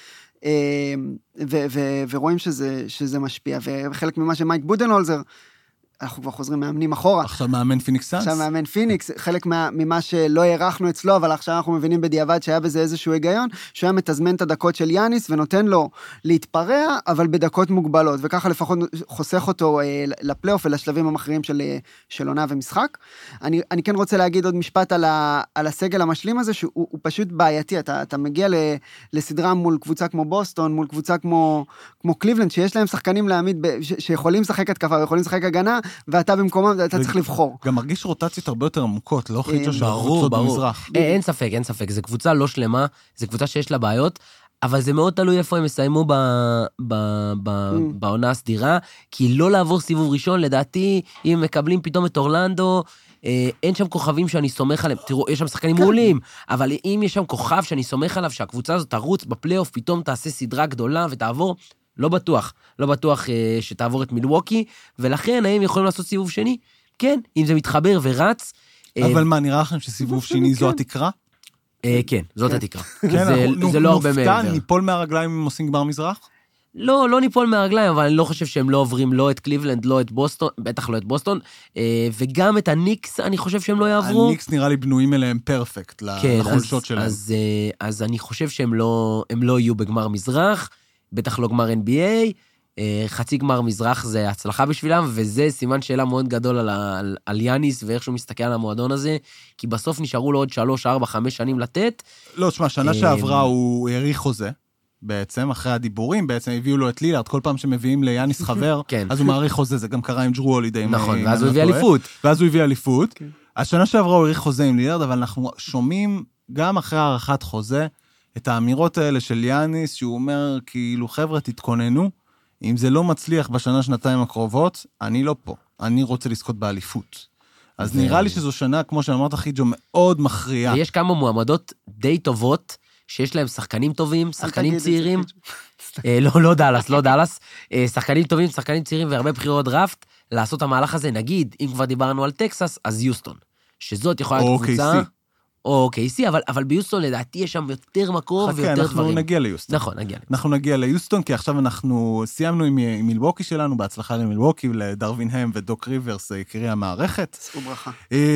ו- ו- ורואים שזה, שזה משפיע, וחלק ממה שמייק בודנהולזר, אנחנו כבר חוזרים מאמנים אחורה. עכשיו מאמן פיניקס סאנס. עכשיו מאמן פיניקס, חלק מה, ממה שלא הערכנו אצלו, אבל עכשיו אנחנו מבינים בדיעבד שהיה בזה איזשהו היגיון, שהוא היה מתזמן את הדקות של יאניס, ונותן לו להתפרע, אבל בדקות מוגבלות, וככה לפחות חוסך אותו אה, לפלייאוף ולשלבים המכריעים של, של עונה ומשחק. אני, אני כן רוצה להגיד עוד משפט על, ה, על הסגל המשלים הזה, שהוא הוא פשוט בעייתי, אתה, אתה מגיע ל, לסדרה מול קבוצה כמו בוסטון, מול קבוצה כמו, כמו קליבלנד, שיש להם שחקנים להעמיד, ב, ש, שיכולים לשחק התקפה, ויכולים לשחק הגנה, ואתה במקומם, אתה צריך לבחור. גם מרגיש רוטציות הרבה יותר עמוקות, לא חיצה של ברור, קבוצות ברור. במזרח. אין ספק, אין ספק. זו קבוצה לא שלמה, זו קבוצה שיש לה בעיות, אבל זה מאוד תלוי איפה הם יסיימו ב- ב- ב- בעונה הסדירה, כי לא לעבור סיבוב ראשון, לדעתי, אם מקבלים פתאום את אורלנדו, אה, אין שם כוכבים שאני סומך עליהם, תראו, יש שם שחקנים מעולים, אבל אם יש שם כוכב שאני סומך עליו, שהקבוצה הזאת תרוץ בפלייאוף, פתאום תעשה סדרה גדולה ותעבור, לא בטוח, לא בטוח אה, שתעבור את מילווקי, ולכן האם יכולים לעשות סיבוב שני? כן, אם זה מתחבר ורץ. אבל מה, נראה לכם שסיבוב שני זו התקרה? אה, כן, זאת התקרה. כן, זה- אנחנו- זה לא הרבה נופתע, מעבר. ניפול מהרגליים אם עושים גמר מזרח? לא, לא ניפול מהרגליים, אבל אני לא חושב שהם לא עוברים לא את קליבלנד, לא את בוסטון, בטח לא את בוסטון, אה, וגם את הניקס, אני חושב שהם לא יעברו. הניקס נראה לי בנויים אליהם פרפקט, כן, לחולשות אז, שלהם. אז, אה, אז אני חושב שהם לא, הם לא יהיו בגמר מזרח, בטח לא גמר אן בי איי, אה, חצי גמר מזרח זה הצלחה בשבילם, וזה סימן שאלה מאוד גדול על, על, על יאניס, ואיך שהוא מסתכל על המועדון הזה, כי בסוף נשארו לו עוד שלוש, ארבע, חמש שנים לתת. לא, תשמע, שנה שעברה הוא העריך חוזה, בעצם, אחרי הדיבורים, בעצם הביאו לו את לילארד, כל פעם שמביאים ליאניס חבר, כן. אז הוא מעריך חוזה, זה גם קרה עם ג'רו הולידי. נכון, ואז הוא הביא אליפות. ואז הוא הביא אליפות. אז שנה שעברה הוא העריך חוזה עם לילארד, אבל אנחנו שומעים גם אחרי הערכת חוזה, את האמירות האלה של יאניס, שהוא אומר, כאילו, חבר'ה, תתכוננו, אם זה לא מצליח בשנה, שנתיים הקרובות, אני לא פה. אני רוצה לזכות באליפות. אז נראה לי שזו שנה, כמו שאמרת, חיג'ו, מאוד מכריעה. ויש כמה מועמדות די טובות, שיש להם שחקנים טובים, שחקנים צעירים. אה, לא, לא דלס, לא דלס. אה, שחקנים טובים, שחקנים צעירים והרבה בחירות דראפט, לעשות המהלך הזה, נגיד, אם כבר דיברנו על טקסס, אז יוסטון. שזאת יכולה להיות קבוצה... או קייסי, אבל, אבל ביוסטון לדעתי יש שם יותר מקור ויותר דברים. אנחנו נגיע ליוסטון. נכון, נגיע ליוסטון. אנחנו נגיע ליוסטון, כי עכשיו אנחנו סיימנו עם, עם מילווקי שלנו, בהצלחה למילווקי, לדרווין-הם ודוק ריברס, יקרי המערכת. שאו ברכה.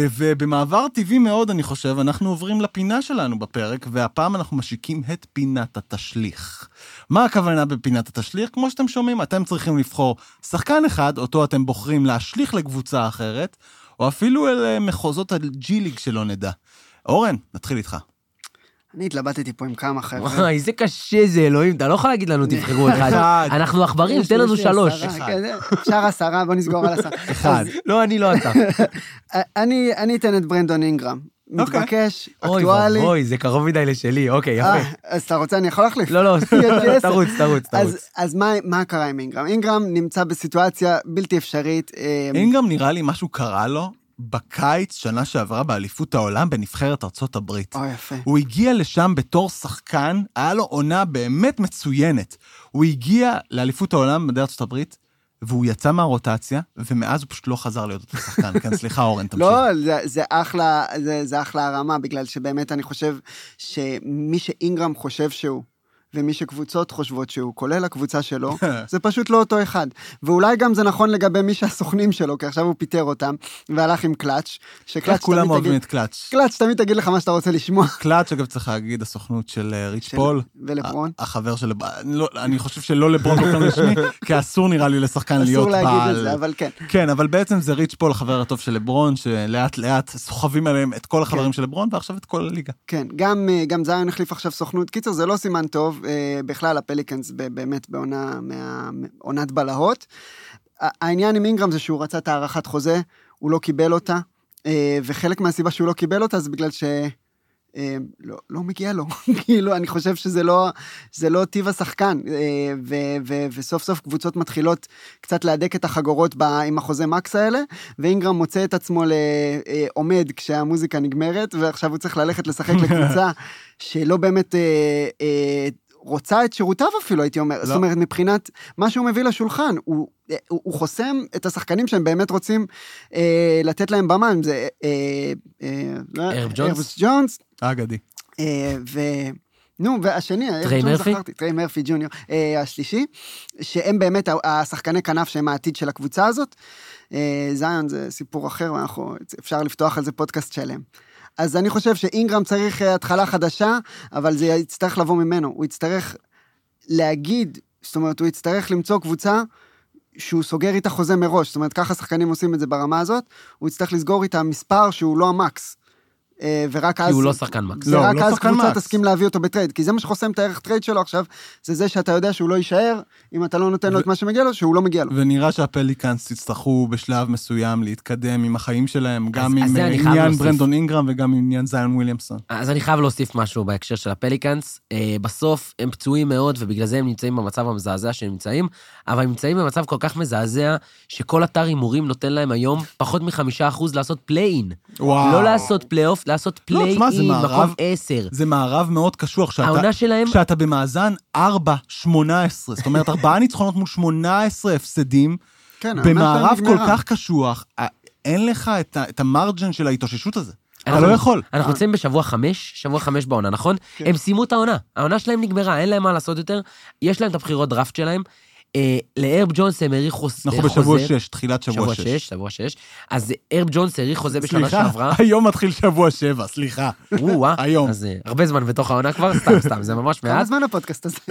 ובמעבר טבעי מאוד, אני חושב, אנחנו עוברים לפינה שלנו בפרק, והפעם אנחנו משיקים את פינת התשליך. מה הכוונה בפינת התשליך? כמו שאתם שומעים, אתם צריכים לבחור שחקן אחד, אותו אתם בוחרים להשליך לקבוצה אחרת, או אפילו אל מחוזות הג'י-ליג שלא נדע. אורן, נתחיל איתך. אני התלבטתי פה עם כמה חבר'ה. וואי, איזה קשה זה, אלוהים, אתה לא יכול להגיד לנו, תבחרו אחד. אנחנו עכברים, תן לנו שלוש. אפשר עשרה, בוא נסגור על עשרה. אחד. לא, אני לא אתה. אני אני אתן את ברנדון אינגרם. מתבקש, אוי, אקטואלי. אוי, זה קרוב מדי לשלי, אוקיי, יפה. אה, אז אתה רוצה, אני יכול להחליף? לא, לא, יש לי עשר. תרוץ, תרוץ, אז- תרוץ. אז מה- מה קרה עם אינגרם? אינגרם נמצא בסיטואציה בלתי אפשרית. אה, אינגרם נראה לי משהו קרה לו בקיץ שנה שעברה באליפות העולם בנבחרת ארצות הברית. או, יפה. הוא הגיע לשם בתור שחקן, היה לו עונה באמת מצוינת. הוא הגיע לאליפות העולם במדעי ארצות הברית, והוא יצא מהרוטציה, ומאז הוא פשוט לא חזר להיות אותו שחקן. כן, סליחה, אורן, תמשיך. לא, זה, זה אחלה, זה, זה אחלה הרמה, בגלל שבאמת אני חושב שמי שאינגרם חושב שהוא, ומי שקבוצות חושבות שהוא, כולל הקבוצה שלו, זה פשוט לא אותו אחד. ואולי גם זה נכון לגבי מי שהסוכנים שלו, כי עכשיו הוא פיטר אותם, והלך עם קלאץ', שקלאץ' כולם תמיד אוהבים תגיד, את קלאץ'. קלאץ' תמיד תגיד לך מה שאתה רוצה לשמוע. קלאץ', אגב, צריך להגיד, הסוכנות של אה, ריץ' של- פול. ולברון. ה- החבר של... אני לא- אני חושב שלא לברון באופן רשמי, כי אסור נראה לי לשחקן להיות אסור להגיד בעל... את זה, אבל כן. כן, אבל בעצם זה ריץ' פול, החבר הטוב של לברון, שלאט לאט סוחבים עליהם את כל החברים כן. של לברון, ועכשיו את כל הליגה. כן, גם, אה, גם זיון החליף עכשיו סוכנות. קיצר, זה לא סימן טוב. אה, בכלל, הפליקנס ב- באמת בעונה, מה- עונת בלהות. ה- העניין עם אינגרם זה שהוא רצה את הערכת חוזה, הוא לא קיבל אותה, אה, וחלק מהסיבה שהוא לא קיבל אותה זה בגלל ש... אה, לא, לא מגיע לו, כאילו, אני חושב שזה לא, זה לא טיב השחקן, אה, ו, ו, וסוף סוף קבוצות מתחילות קצת להדק את החגורות ב, עם החוזה מקס האלה, ואינגרם מוצא את עצמו לעומד כשהמוזיקה נגמרת, ועכשיו הוא צריך ללכת לשחק לקבוצה שלא באמת אה, אה, רוצה את שירותיו אפילו, הייתי אומר, לא. זאת זאת אומרת, מבחינת מה שהוא מביא לשולחן, הוא, הוא, הוא חוסם את השחקנים שהם באמת רוצים אה, לתת להם במה, אם זה אה, אה, ארב ג'ונס? ג'ונס, אגדי. אה, ו, נו, והשני, טריי מרפי? טריי מרפי ג'וניור, השלישי, שהם באמת השחקני כנף שהם העתיד של הקבוצה הזאת. זיון זה סיפור אחר, אפשר לפתוח על זה פודקאסט שלם. אז אני חושב שאינגרם צריך התחלה חדשה, אבל זה יצטרך לבוא ממנו. הוא יצטרך להגיד, זאת אומרת, הוא יצטרך למצוא קבוצה שהוא סוגר איתה חוזה מראש. זאת אומרת, ככה שחקנים עושים את זה ברמה הזאת, הוא יצטרך לסגור איתה מספר שהוא לא המקס. ורק אז... כי הוא לא שחקן מקס. ורק אז קבוצה תסכים להביא אותו בטרייד, כי זה מה שחוסם את הערך טרייד שלו עכשיו, זה זה שאתה יודע שהוא לא יישאר, אם אתה לא נותן לו את מה שמגיע לו, שהוא לא מגיע לו. ונראה שהפליקאנס יצטרכו בשלב מסוים להתקדם עם החיים שלהם, גם עם עניין ברנדון אינגרם וגם עם עניין זיון וויליאמסון. אז אני חייב להוסיף משהו בהקשר של הפליקאנס. בסוף הם פצועים מאוד, ובגלל זה הם נמצאים במצב המזעזע שהם נמצאים, אבל הם נמצאים במצב כל כך מזעזע, שכל אתר הימורים נותן להם היום פחות מחמישה אחוז לעשות פליין. לא לעשות פלייאוף, לעשות פליין מקום עשר. זה מערב מאוד קשוח. העונה שלהם... כשאתה במאזן ארבע שמונה עשרה, זאת אומרת, ארבעה ניצחונות מול שמונה עשרה הפסדים, במערב כל כך קשוח, אין לך את המרג'ן של ההתאוששות הזה. אתה לא יכול. אנחנו יוצאים בשבוע חמש, שבוע חמש בעונה, נכון? הם סיימו את העונה. העונה שלהם נגמרה, אין להם מה לעשות יותר. יש להם את הבחירות דראפט שלהם. לארב ג'ונס הם העריך חוזה... אנחנו בשבוע שש, תחילת שבוע שש. שבוע שש, שבוע שש. אז ארב ג'ונס העריך חוזה בשנה שעברה. סליחה, היום מתחיל שבוע שבע, סליחה. וואו, היום. אז הרבה זמן בתוך העונה כבר, סתם, סתם, זה ממש מעט. כמה זמן הפודקאסט הזה?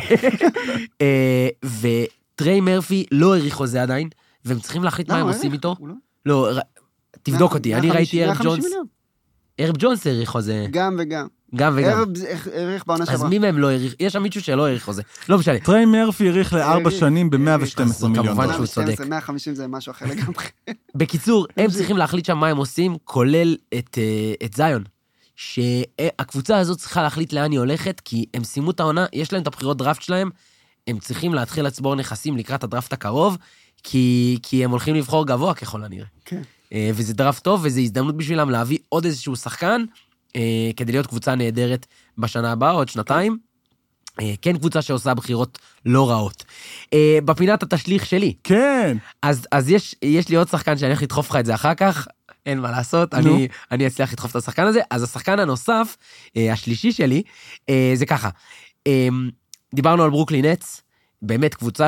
וטריי מרפי לא העריך חוזה עדיין, והם צריכים להחליט מה הם עושים איתו. לא, תבדוק אותי, אני ראיתי ארב ג'ונס. ארב ג'ונס העריך חוזה. גם וגם. גם וגם. ערב העריך בעונה שעברה. אז מי מהם לא העריך? יש שם מישהו שלא העריך חוזה. לא משנה. טריי מרפי העריך לארבע שנים ב-מאה ושתים עשרה מיליון. כמובן שהוא צודק. מאה וחמישים זה משהו אחר לגמרי. בקיצור, הם צריכים להחליט שם מה הם עושים, כולל את זיון. שהקבוצה הזאת צריכה להחליט לאן היא הולכת, כי הם סיימו את העונה, יש להם את הבחירות דראפט שלהם, הם צריכים להתחיל לצבור נכסים לקראת הדראפט הקרוב, כי הם הולכים לבחור גבוה ככל הנראה. כן. וזה דראפט טוב, וזו הזדמנות בשבילם להביא עוד איזשהו שחקן, כדי להיות קבוצה נהדרת בשנה הבאה, עוד שנתיים. כן, קבוצה שעושה בחירות לא רעות. בפינת התשליך שלי. כן. אז, אז יש, יש לי עוד שחקן שאני הולך לדחוף לך את זה אחר כך, אין מה לעשות, אני, אני אצליח לדחוף את השחקן הזה. אז השחקן הנוסף, השלישי שלי, זה ככה. דיברנו על ברוקלין נטס, באמת קבוצה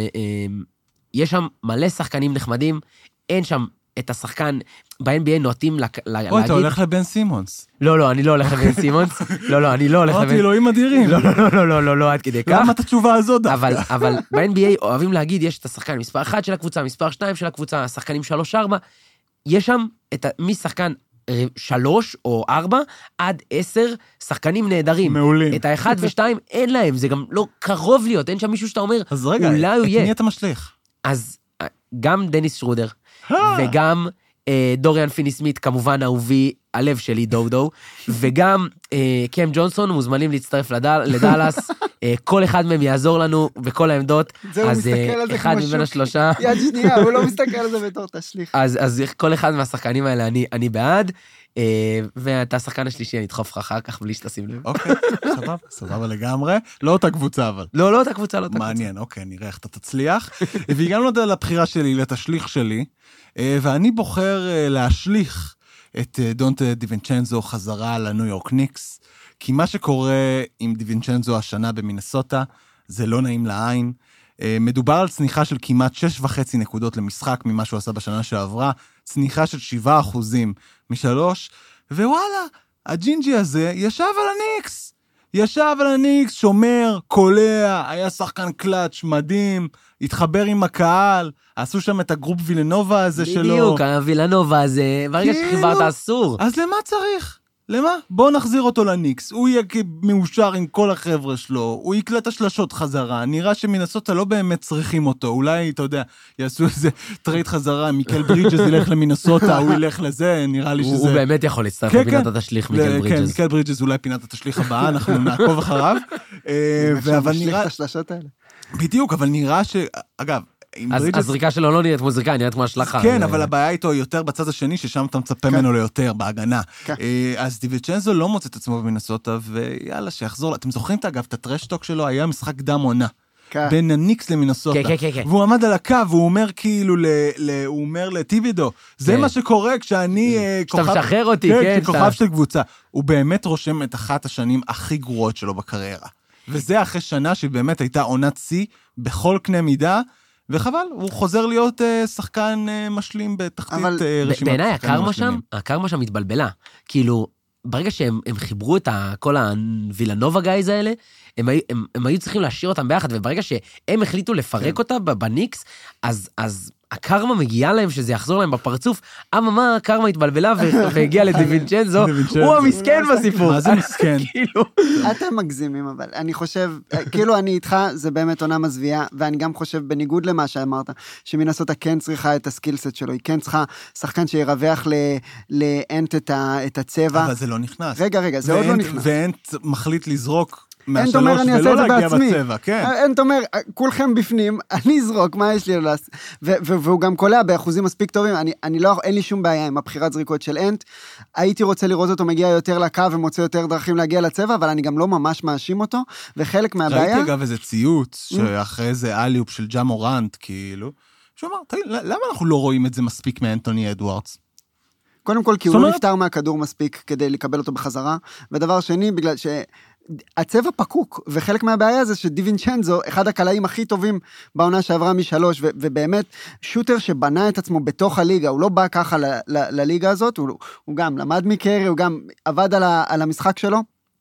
שיש שם מלא שחקנים נחמדים, אין שם את השחקן, ב-אן בי איי נוטים להגיד... אוי, אתה הולך לבן סימונס. לא, לא, אני לא הולך לבן סימונס. לא, לא, אני לא הולך לבן... אמרתי, אלוהים אדירים. לא, לא, לא, לא, לא, לא, עד כדי כך. למה את התשובה הזאת דווקא? אבל ב-אן בי איי אוהבים להגיד, יש את השחקן מספר אחת של הקבוצה, מספר שתיים של הקבוצה, השחקנים שלוש ארבע, יש שם משחקן שלוש או ארבע עד עשר שחקנים נהדרים. מעולים. את האחד ושתיים אין להם, זה גם לא קרוב להיות, אין שם מישהו שאתה אומר, אז רגע, אולי הוא יהיה. את מי אתה משליך? אז גם דניס שרודר, וגם אה, דוריאן פיני סמית, כמובן אהובי, הלב שלי דודו, וגם אה, קם ג'ונסון מוזמנים להצטרף לדל, לדלס, אה, כל אחד מהם יעזור לנו בכל העמדות, אז אה, אחד מבין השלושה. יד שנייה, הוא לא מסתכל על זה בתור תשליך. אז, אז כל אחד מהשחקנים האלה אני, אני בעד, אה, ואת השחקן השלישי אני אדחוף לך אחר כך בלי שתשים לב. אוקיי, סבבה, סבבה לגמרי. לא אותה קבוצה אבל. לא, לא אותה קבוצה, לא אותה קבוצה. מעניין, אוקיי, נראה איך אתה תצליח. והגענו לבחירה שלי, לתשליך שלי, ואני בוחר להשליך את דונטה דיוינצ'נזו חזרה לניו יורק ניקס, כי מה שקורה עם דיוינצ'נזו השנה במינסוטה, זה לא נעים לעין. מדובר על צניחה של כמעט שש וחצי נקודות למשחק ממה שהוא עשה בשנה שעברה, צניחה של שבעה אחוזים משלוש, ווואלה, הג'ינג'י הזה ישב על הניקס. ישב על הניקס, שומר, קולע, היה שחקן קלאץ' מדהים, התחבר עם הקהל, עשו שם את הגרופ וילנובה הזה שלו. בדיוק, הווילנובה הזה, ברגע שחיברת אסור. אז למה צריך? למה? בואו נחזיר אותו לניקס, הוא יהיה מאושר עם כל החבר'ה שלו, הוא יקלט השלשות חזרה, נראה שמנסוטה לא באמת צריכים אותו, אולי, אתה יודע, יעשו איזה טרייד חזרה, מיקל ברידג'ס ילך למנסוטה, הוא ילך לזה, נראה לי שזה... הוא באמת יכול להצטרף לפינת התשליך, מיקל ברידג'ס. כן, מיקל ברידג'ס אולי פינת התשליך הבאה, אנחנו נעקוב אחריו. אבל נראה... השלשות האלה. בדיוק, אבל נראה ש... אגב, אז הזריקה שלו לא נראית כמו זריקה, נראית כמו השלחה. כן, אבל הבעיה איתו יותר בצד השני, ששם אתה מצפה ממנו ליותר, בהגנה. אז דיוינצ'נזו לא מוצא את עצמו במינסוטה, ויאללה, שיחזור. אתם זוכרים, אגב, את הטרשטוק שלו, היה משחק דם עונה. בין הניקס למינסוטה. כן, כן, כן. והוא עמד על הקו, והוא אומר כאילו, הוא אומר לטיבידו, זה מה שקורה כשאני שאתה משחרר אותי, כן. כוכב של קבוצה. הוא באמת רושם את אחת השנים הכי גרועות שלו בקריירה. וזה אחרי שנה שבאמת הייתה עונת שיא בכל קנה מידה, וחבל, הוא חוזר להיות uh, שחקן uh, משלים בתחתית uh, רשימת. בעיניי, הקרמה שם, הקרמה שם מתבלבלה. כאילו, ברגע שהם חיברו את כל הווילנובה גייז האלה, הם, הם, הם היו צריכים להשאיר אותם ביחד, וברגע שהם החליטו לפרק אותה בניקס, אז, אז הקרמה מגיעה להם שזה יחזור להם בפרצוף, אממה, הקרמה התבלבלה והגיעה לדיווינצ'נזו, הוא המסכן בסיפור. מה זה מסכן? אתם מגזימים, אבל אני חושב, כאילו אני איתך, זה באמת עונה מזוויעה, ואני גם חושב, בניגוד למה שאמרת, שמינסוטה כן צריכה את הסקילסט שלו, היא כן צריכה שחקן שירווח לאנט את הצבע. אבל זה לא נכנס. רגע, רגע, זה עוד לא נכנס. ואנט מחליט לזרוק אין תומר, אני אעשה את זה בעצמי. אין תומר, כולכם בפנים, אני אזרוק, מה יש לי לעשות? והוא גם קולע באחוזים מספיק טובים, אני לא, אין לי שום בעיה עם הבחירת זריקות של אנט, הייתי רוצה לראות אותו מגיע יותר לקו ומוצא יותר דרכים להגיע לצבע, אבל אני גם לא ממש מאשים אותו, וחלק מהבעיה... ראיתי אגב איזה ציוץ, שאחרי איזה אליופ של ג'ה מורנט, כאילו, שאומר, למה אנחנו לא רואים את זה מספיק מאנטוני אדוארדס? קודם כל, כי הוא לא נפטר מהכדור מספיק כדי לקבל אותו בחזרה, ודבר שני, בגלל ש... הצבע פקוק, וחלק מהבעיה זה שדיווינצ'נזו, אחד הקלעים הכי טובים בעונה שעברה משלוש, ו- ובאמת שוטר שבנה את עצמו בתוך הליגה, הוא לא בא ככה ל- ל- לליגה הזאת, הוא, הוא גם למד מקרי, הוא גם עבד על, ה- על המשחק שלו,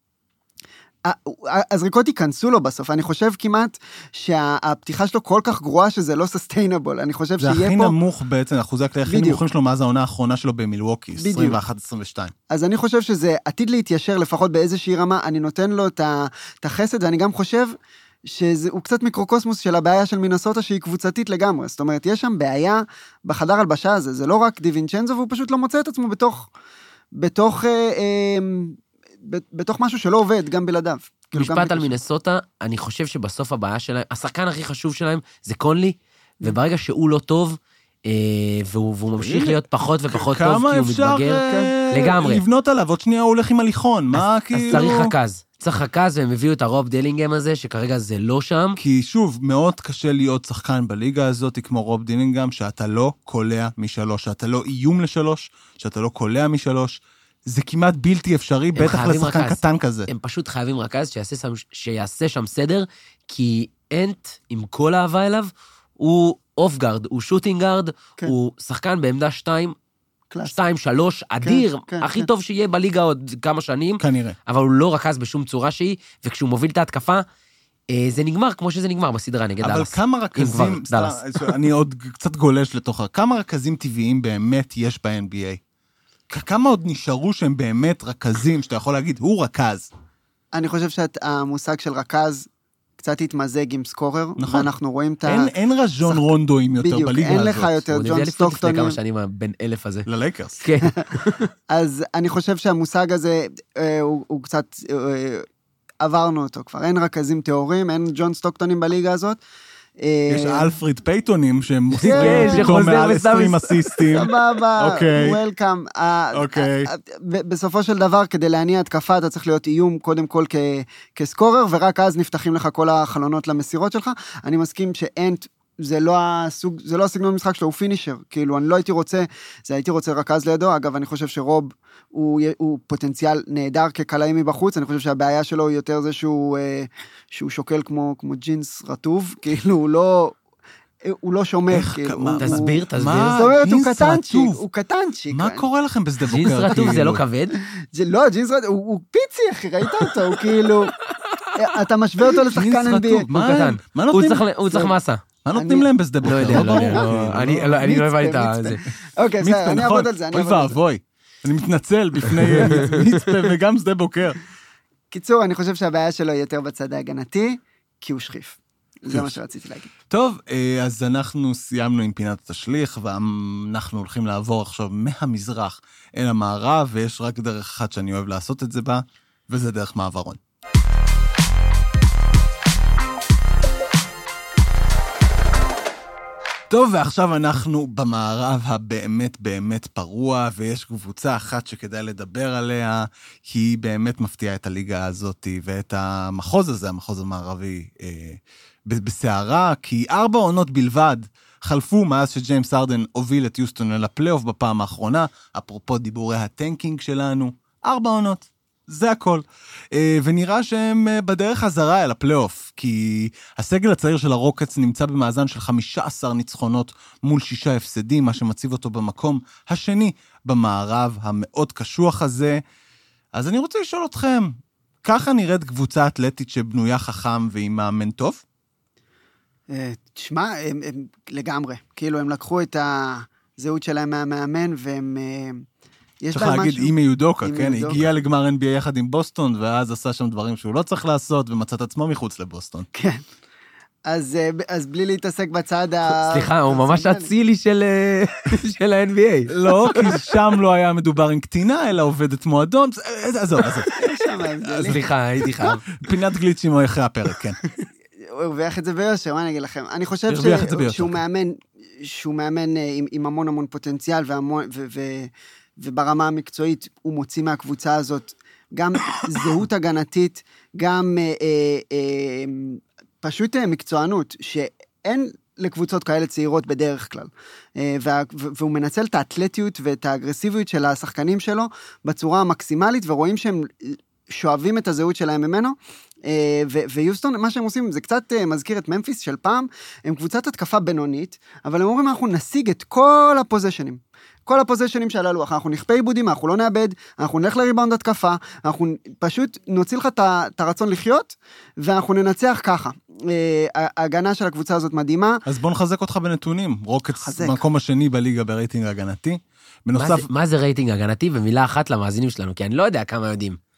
הזריקות ייכנסו לו בסוף, אני חושב כמעט שהפתיחה שלו כל כך גרועה שזה לא סוסטיינבול, אני חושב שיהיה פה... זה הכי נמוך בעצם, אחוזי הכלי הכי נמוכים שלו מאז העונה האחרונה שלו במילווקי, עשרים ואחת עשרים ושתיים. אז אני חושב שזה עתיד להתיישר לפחות באיזושהי רמה, אני נותן לו את החסד, ואני גם חושב שהוא קצת מיקרוקוסמוס של הבעיה של מינסוטה שהיא קבוצתית לגמרי, זאת אומרת, יש שם בעיה בחדר הלבשה הזה, זה לא רק דיווינצ'נזו, והוא פשוט לא מוצא את עצמו בתוך... בתוך בתוך משהו שלא עובד, גם בלעדיו. משפט על מינסוטה, אני חושב שבסוף הבעיה שלהם, השחקן הכי חשוב שלהם זה קונלי, וברגע שהוא לא טוב, והוא ממשיך להיות פחות ופחות טוב, כי הוא מתבגר, לגמרי. כמה אפשר לבנות עליו, עוד שנייה הוא הולך עם הליכון, מה כאילו... אז צריך רכז. צריך רכז, והם הביאו את הרוב דילינגהם הזה, שכרגע זה לא שם. כי שוב, מאוד קשה להיות שחקן בליגה הזאת, כמו רוב דילינגהם, שאתה לא קולע משלוש, שאתה לא איום לשלוש, שאתה לא קולע משלוש, זה כמעט בלתי אפשרי, בטח לשחקן קטן כזה. הם פשוט חייבים רכז שיעשה שם, שיעשה שם סדר, כי אנט, עם כל האהבה אליו, הוא אוף גארד, הוא שוטינג גארד, כן. הוא שחקן בעמדה שתיים, שתיים, שלוש, אדיר, כן, כן, הכי כן. טוב שיהיה בליגה עוד כמה שנים, כנראה. אבל הוא לא רכז בשום צורה שהיא, וכשהוא מוביל את ההתקפה, זה נגמר כמו שזה נגמר בסדרה נגד דלס. אבל כמה רכזים, אני עוד קצת גולש לתוכה, כמה רכזים טבעיים באמת יש ב-אן בי איי? כמה עוד נשארו שהם באמת רכזים, שאתה יכול להגיד, הוא רכז? אני חושב שהמושג של רכז קצת התמזג עם סקורר, נכון. ואנחנו רואים את ה... אין, אין רז'ון שח... רונדואים יותר בדיוק, בליגה הזאת. בדיוק, אין לך יותר ג'ון סטוקטונים. לפני כמה שנים בין אלף הזה. ללייקרס. כן. אז אני חושב שהמושג הזה, אה, הוא, הוא קצת, אה, עברנו אותו כבר. אין רכזים תיאורים, אין ג'ון סטוקטונים בליגה הזאת. יש אלפריד פייטונים שהם מוסרים כן, פתאום מעל עשרים אסיסטים. סבבה, אוקיי. וולקאם. אוקיי. בסופו של דבר, כדי להניע התקפה, אתה צריך להיות איום קודם כל כסקורר, ורק אז נפתחים לך כל החלונות למסירות שלך. אני מסכים שאנט, זה לא הסוג, זה לא הסגנון משחק שלו, הוא פינישר. כאילו, אני לא הייתי רוצה, זה הייתי רוצה רכז לידו. אגב, אני חושב שרוב הוא, הוא פוטנציאל נהדר כקלעי מבחוץ. אני חושב שהבעיה שלו היא יותר זה שהוא, שהוא שוקל כמו, כמו ג'ינס רטוב. כאילו, הוא לא, הוא לא שומר. כאילו, תסביר, תסביר. זאת אומרת, הוא קטנצ'יק, הוא קטנצ'יק. מה קורה לכם בשדה בוקר? ג'ינס רטוב זה לא כבד? לא, ג'ינס רטוב, הוא פיצי, אחי, ראית אותו, הוא כאילו, אתה משווה אותו לשחקן אן בי איי. הוא קטן, הוא צריך מסה. מה נותנים להם בשדה בוקר? לא יודע, לא יודע, אני לא הבנתי את זה. אוקיי, בסדר, אני אעבוד על זה. אוי ואבוי, אני מתנצל בפני מצפה וגם שדה בוקר. קיצור, אני חושב שהבעיה שלו היא יותר בצד ההגנתי, כי הוא שחיף. זה מה שרציתי להגיד. טוב, אז אנחנו סיימנו עם פינת התשליך, ואנחנו הולכים לעבור עכשיו מהמזרח אל המערב, ויש רק דרך אחת שאני אוהב לעשות את זה בה, וזה דרך מעברון. טוב, ועכשיו אנחנו במערב הבאמת באמת פרוע, ויש קבוצה אחת שכדאי לדבר עליה, כי היא באמת מפתיעה את הליגה הזאת, ואת המחוז הזה, המחוז המערבי, בסערה, כי ארבע עונות בלבד חלפו מאז שג'יימס ארדן הוביל את יוסטון אל הפלייאוף בפעם האחרונה, אפרופו דיבורי הטנקינג שלנו, ארבע עונות, זה הכל. ונראה שהם בדרך חזרה אל הפלייאוף, כי הסגל הצעיר של הרוקטס נמצא במאזן של חמישה עשר ניצחונות מול שישה הפסדים, מה שמציב אותו במקום השני במערב המאוד קשוח הזה. אז אני רוצה לשאול אתכם, ככה נראית קבוצה אתלטית שבנויה חכם ועם מאמן טוב? תשמע, הם, הם לגמרי, כאילו הם לקחו את הזהות שלהם מהמאמן, והם, יש צריך בהם להגיד, משהו. אימי יודוקה, כן? יודוקה. הגיע לגמר אן בי איי יחד עם בוסטון, ואז עשה שם דברים שהוא לא צריך לעשות, ומצא את עצמו מחוץ לבוסטון. כן. אז, אז בלי להתעסק בצד ה... סליחה, הוא ממש אצילי של של ה-אן בי איי. לא, כי שם לא היה מדובר עם קטינה, אלא עובדת מועדון. עזוב, עזוב. שם ההבדלים. סליחה, הייתי חייב. פינת גליצ'ים או אחרי הפרק, כן. הוא הרוויח את זה ביושר, מה אני אגיד לכם? אני חושב הרוויח את זה ביושר, שהוא כן. מאמן, שהוא מאמן אה, עם, עם המון המון פוטנציאל, והמון, ו, ו, וברמה המקצועית הוא מוציא מהקבוצה הזאת גם זהות הגנתית, גם אה, אה, אה, פשוט אה, מקצוענות, שאין לקבוצות כאלה צעירות בדרך כלל. אה, וה, והוא מנצל את האתלטיות ואת האגרסיביות של השחקנים שלו בצורה המקסימלית, ורואים שהם שואבים את הזהות שלהם ממנו, ויוסטון, מה שהם עושים, זה קצת מזכיר את ממפיס של פעם, הם קבוצת התקפה בינונית, אבל הם אומרים, אנחנו נשיג את כל הפוזישנים, כל הפוזישנים של הלוח, אנחנו נכפה עיבודים, אנחנו לא נאבד, אנחנו נלך לריבאונד התקפה, אנחנו פשוט נוציא לך את הרצון לחיות, ואנחנו ננצח ככה. ההגנה של הקבוצה הזאת מדהימה. אז בוא נחזק אותך בנתונים. רוקטס במקום השני בליגה ברייטינג הגנתי. מה זה רייטינג הגנתי? ומילה אחת למאזינים שלנו, כי אני לא יודע כמה יודעים.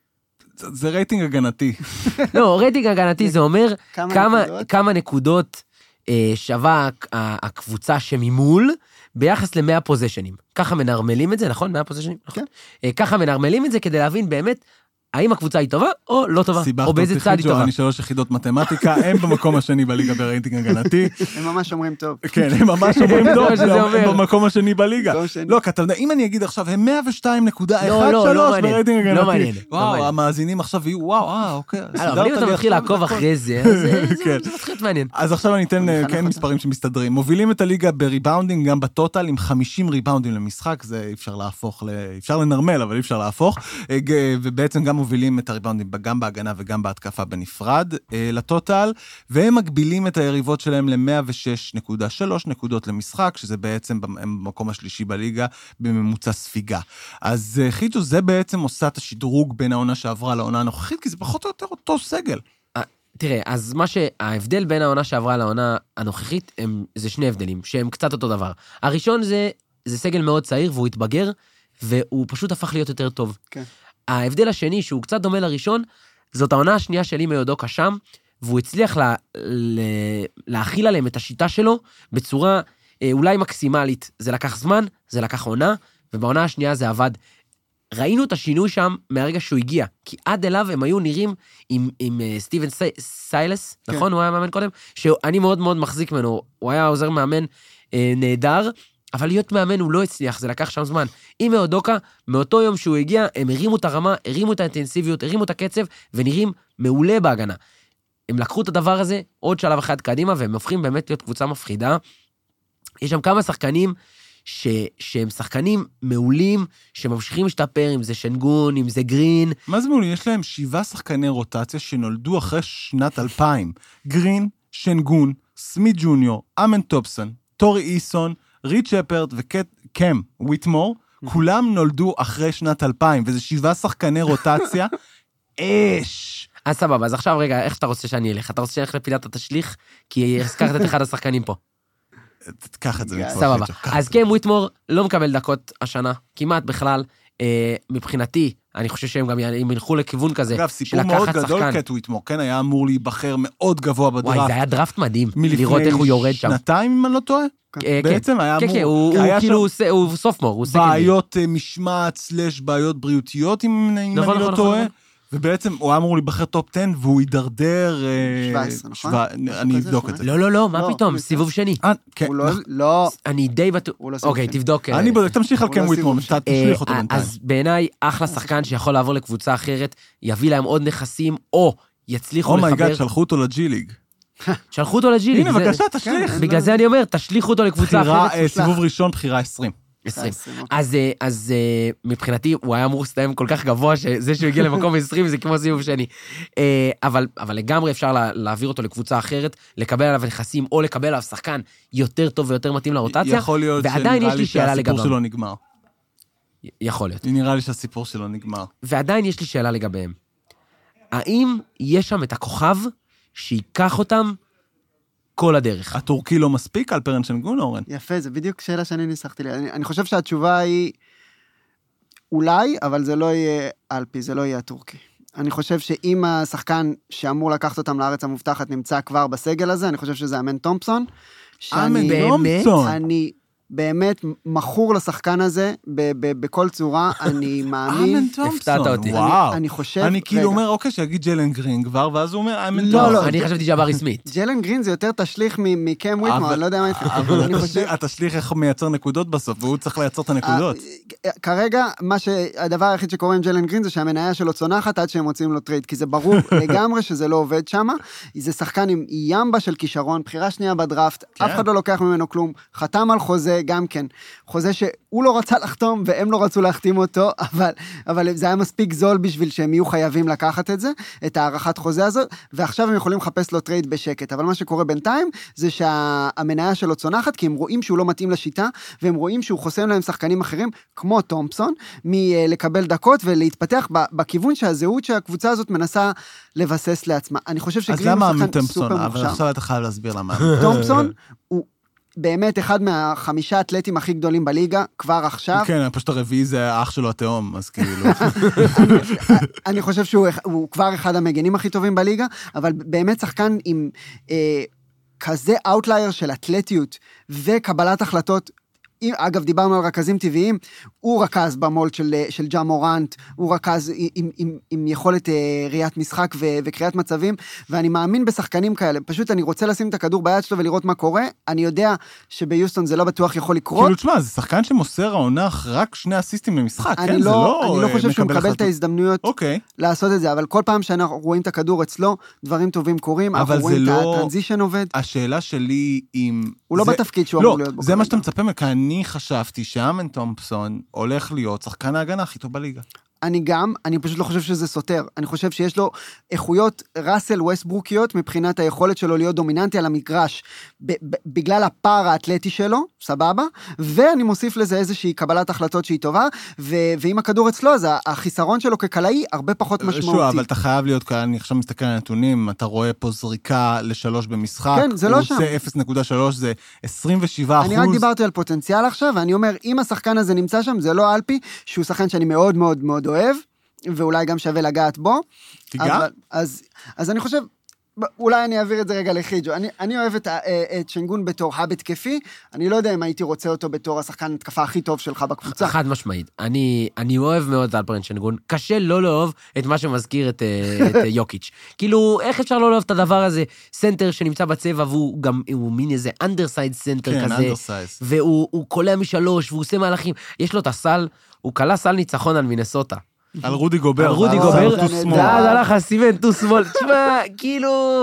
זה רייטינג הגנתי. לא, רייטינג הגנתי זה אומר כמה כמה, נקודות? כמה נקודות אה, שווה הקבוצה שממול ביחס ל-מאה פוזישנים. ככה מנרמלים את זה, נכון? מאה פוזישנים? נכון. אה, ככה מנרמלים את זה כדי להבין באמת האם הקבוצה היא טובה או לא טובה, או באיזה צד היא טובה. אני שלוש יחידות מתמטיקה, הם במקום השני בליגה ברייטינג הגנתי. הם ממש אומרים טוב. כן, הם ממש אומרים טוב, שזה הם במקום השני בליגה. מקום שני. לא, כי אתה יודע, אם אני אגיד עכשיו, הם מאה ושתיים נקודה אחת לא, לא, לא שלוש מעניין. ברייטינג הגנתי. לא מעניין, לא וואו, מעניין. המאזינים עכשיו יהיו, וואו, אה, אוקיי. אבל אם אתה מתחיל לעקוב אחרי זה, אז זה זה מתחיל להיות מעניין. אז עכשיו אני אתן כן מספרים שמסתדרים. מובילים את הליגה בריבאונדינג, גם בטוטל, עם חמישים ריבאונדים למשחק, זה אי אפשר להפוך, אפשר לנרמל, אבל אי אפשר להפוך, ובעצם גם מובילים את הריבאונדים, גם בהגנה וגם בהתקפה בנפרד לטוטל, והם מגבילים את היריבות שלהם ל-מאה ושש נקודה שלוש נקודות למשחק, שזה בעצם במקום השלישי בליגה, בממוצע ספיגה. אז חיצ'ו, זה בעצם עושה את השדרוג בין העונה שעברה לעונה הנוכחית, כי זה פחות או יותר אותו סגל. תראה, אז מה שההבדל בין העונה שעברה לעונה הנוכחית, הם, זה שני הבדלים, שהם קצת אותו דבר. הראשון זה, זה סגל מאוד צעיר, והוא התבגר, והוא פשוט הפך להיות יותר טוב. כן. ההבדל השני, שהוא קצת דומה לראשון, זאת העונה השנייה של אימי יודוקה שם, והוא הצליח לה, לה, להכיל עליהם את השיטה שלו, בצורה אה, אולי מקסימלית. זה לקח זמן, זה לקח עונה, ובעונה השנייה זה עבד. ראינו את השינוי שם מהרגע שהוא הגיע, כי עד אליו הם היו נראים עם, עם uh, סטיבן סי, סיילס, כן. נכון? הוא היה מאמן קודם? שאני מאוד מאוד מחזיק ממנו, הוא היה עוזר מאמן אה, נהדר, אבל להיות מאמן הוא לא הצליח, זה לקח שם זמן. עם יודוקה, מאותו יום שהוא הגיע, הם הרימו את הרמה, הרימו את האינטנסיביות, הרימו את הקצב, ונראים מעולה בהגנה. הם לקחו את הדבר הזה עוד שלב אחד קדימה, והם הופכים באמת להיות קבוצה מפחידה. יש שם כמה שחקנים, ש... שהם שחקנים מעולים, שממשיכים להשתפר, אם זה שנגון, אם זה גרין. מה זה מעולה? יש להם שבעה שחקני רוטציה שנולדו אחרי שנת אלפיים. גרין, שנגון, סמית ג'וניור, אמן טופסון, טורי איסון, ריד שפרד וקם וויטמור, כולם נולדו אחרי שנת אלפיים, וזה שבעה שחקני רוטציה, אש. אז סבבה, אז עכשיו רגע, איך אתה רוצה שאני אלך? אתה רוצה שאני אלך לפינת התשליך? כי הזכרת את אחד השחקנים פה. תקח את זה. סבבה. אז קם וויטמור לא מקבל דקות השנה, כמעט בכלל. מבחינתי, אני חושב שהם גם ילכו לכיוון כזה. אגב, סיפור מאוד גדול קט וויטמור, כן, היה אמור להיבחר מאוד גבוה בדראפט. וואי, זה היה דראפט מדהים, לראות איך הוא יורד שם. מלפני שנתיים, אם אני לא טועה? בעצם היה אמור... כן, כן, הוא כאילו, הוא סופמור, הוא סקנדי. בעיות משמעת סלש בעיות בריאותיות, אם אני לא טועה. ובעצם הוא אמור להיבחר טופ עשר, והוא יידרדר... שבע עשרה, נכון? אני אבדוק את זה. לא, לא, לא, מה פתאום? סיבוב שני. הוא לא... אני די בטוח... אוקיי, תבדוק. אני בודק, תמשיך על קם וויטמור, תשליך אותו בינתיים. אז בעיניי, אחלה שחקן שיכול לעבור לקבוצה אחרת, יביא להם עוד נכסים, או יצליחו לחבר... אומייגאד, שלחו אותו לג'י ליג. שלחו אותו לג'יליג. הנה, בבקשה, תשליך. בגלל זה אני אומר, תשליכו אותו לקבוצה אחרת. סיבוב ראשון, בחירה עשרים. עשרים. אז, אז מבחינתי, הוא היה אמור להסתיים כל כך גבוה, שזה שהוא הגיע למקום עשרים, זה כמו סיבוב שני. אבל, אבל לגמרי אפשר להעביר אותו לקבוצה אחרת, לקבל עליו נכסים, או לקבל עליו שחקן יותר טוב ויותר מתאים לרוטציה. יכול להיות שנראה לי שהסיפור שלו נגמר. יכול להיות. נראה לי שהסיפור שלו נגמר. ועדיין יש לי שאלה לגביהם. האם יש שם את הכוכב שיקח אותם כל הדרך? הטורקי לא מספיק על פרן שנגון, אורן? יפה, זה בדיוק שאלה שאני ניסחתי לי. אני, אני חושב שהתשובה היא אולי, אבל זה לא יהיה אלפי, זה לא יהיה הטורקי. אני חושב שאם השחקן שאמור לקחת אותם לארץ המובטחת נמצא כבר בסגל הזה, אני חושב שזה אמן תומפסון. אמן תומפסון. אני באמת מכור לשחקן הזה, ב- ב- בכל צורה, אני מאמין. אמן תומפסון, אותי. וואו. אני, אני חושב... אני כאילו רגע. אומר, אוקיי, שיגיד ג'לן גרין כבר, ואז הוא אומר, אמן לא, תומפסון. לא, אני חשבתי ג'אברי סמית. ג'לן גרין זה יותר תשליך מקם וויטמור, אני לא יודע מה איתך. אבל התשליך איך מייצר נקודות בסוף, והוא צריך לייצר את הנקודות. כרגע, מה שהדבר היחיד שקורה עם ג'לן גרין זה שהמניה שלו צונחת עד שהם מוצאים לו טרייד, כי זה ברור לגמרי שזה לא עובד שם. זה שחקן עם ימבה של כישרון, בחירה שנייה בדראפט, אף אחד לא לוקח ממנו כלום, חתם על חוזה גם כן. חוזה שהוא לא רצה לחתום, והם לא רצו להחתים אותו, אבל, אבל זה היה מספיק זול בשביל שהם יהיו חייבים לקחת את זה, את הערכת חוזה הזאת, ועכשיו הם יכולים לחפש לו טרייד בשקט. אבל מה שקורה בינתיים, זה שהמניה שלו צונחת, כי הם רואים שהוא לא מתאים לשיטה, והם רואים שהוא חוסם להם שחקנים אחרים, כמו תומפסון, מלקבל דקות ולהתפתח בכיוון שהזהות שהקבוצה הזאת מנסה לבסס לעצמה. אני חושב שגרין הוא שחקן סופר מוכשר. אבל עכשיו אתה חייב להסביר למה. תומפסון הוא באמת אחד מהחמישה אתלטים הכי גדולים בליגה, כבר עכשיו. כן, פשוט הרביעי זה האח שלו התאום, אז כאילו. אני חושב שהוא כבר אחד המגנים הכי טובים בליגה, אבל באמת שחקן עם כזה אאוטלייר של אתלטיות וקבלת החלטות, אגב, דיברנו על רכזים טבעיים, הוא רכז במולד של, של ג'ה מורנט, הוא רכז עם, עם, עם יכולת ראיית משחק ו, וקריאת מצבים, ואני מאמין בשחקנים כאלה, פשוט אני רוצה לשים את הכדור ביד שלו ולראות מה קורה, אני יודע שביוסטון זה לא בטוח יכול לקרות. כאילו, תשמע, זה שחקן שמוסר העונה רק שני אסיסטים למשחק, כן? אני זה לא... אני לא חושב שהוא מקבל את ההזדמנויות אוקיי. לעשות את זה, אבל כל פעם שאנחנו רואים את הכדור אצלו, דברים טובים קורים, אנחנו רואים את הטרנזישן עובד. השאלה שלי אם... הוא לא בתפקיד שהוא אמור להיות בו. זה מה שאתה מצפה מכאן. אני חשבתי שאמן תומפסון הולך להיות שחקן ההגנה הכי טוב בליגה. אני גם, אני פשוט לא חושב שזה סותר. אני חושב שיש לו איכויות ראסל ווסטברוקיות מבחינת היכולת שלו להיות דומיננטי על המגרש, ב- ב- בגלל הפער האתלטי שלו, סבבה, ואני מוסיף לזה איזושהי קבלת החלטות שהיא טובה, ו- ואם הכדור אצלו, אז החיסרון שלו כקלעי הרבה פחות משמעותי. שוב, אבל אתה חייב להיות כאן, אני עכשיו מסתכל על הנתונים, אתה רואה פה זריקה לשלוש במשחק, כן, זה לא שם. הוא עושה אפס נקודה שלוש, זה עשרים ושבעה אחוז. אני רק דיברתי על פוטנציאל עכשיו, ואני אומר, אם השחקן הזה נמצא שם, זה לא אלפי, שהוא שחקן שאני מאוד מאוד מאוד אוהב, ואולי גם שווה לגעת בו. תיגע? אז, אז אני חושב, אולי אני אעביר את זה רגע לחיג'ו. אני, אני אוהב את, את שנגון בתור הבט כיפי, אני לא יודע אם הייתי רוצה אותו בתור השחקן התקפה הכי טוב שלך בקבוצה. חד משמעית. אני, אני אוהב מאוד את אלפרן שנגון. קשה לא לאהוב את מה שמזכיר את, את יוקיץ'. כאילו, איך אפשר לא לאהוב את הדבר הזה? סנטר שנמצא בצבע, והוא גם, הוא מין איזה אנדרסייד סנטר כן, כזה. אנדרסייד. והוא קולע משלוש, והוא עושה מהלכים. יש לו את הסל, הוא קלה סל ניצחון על מינסוטה. על רודי גובר. על רודי גובר, ואז ואז הלך הסימן טו שמאל. תשמע, כאילו...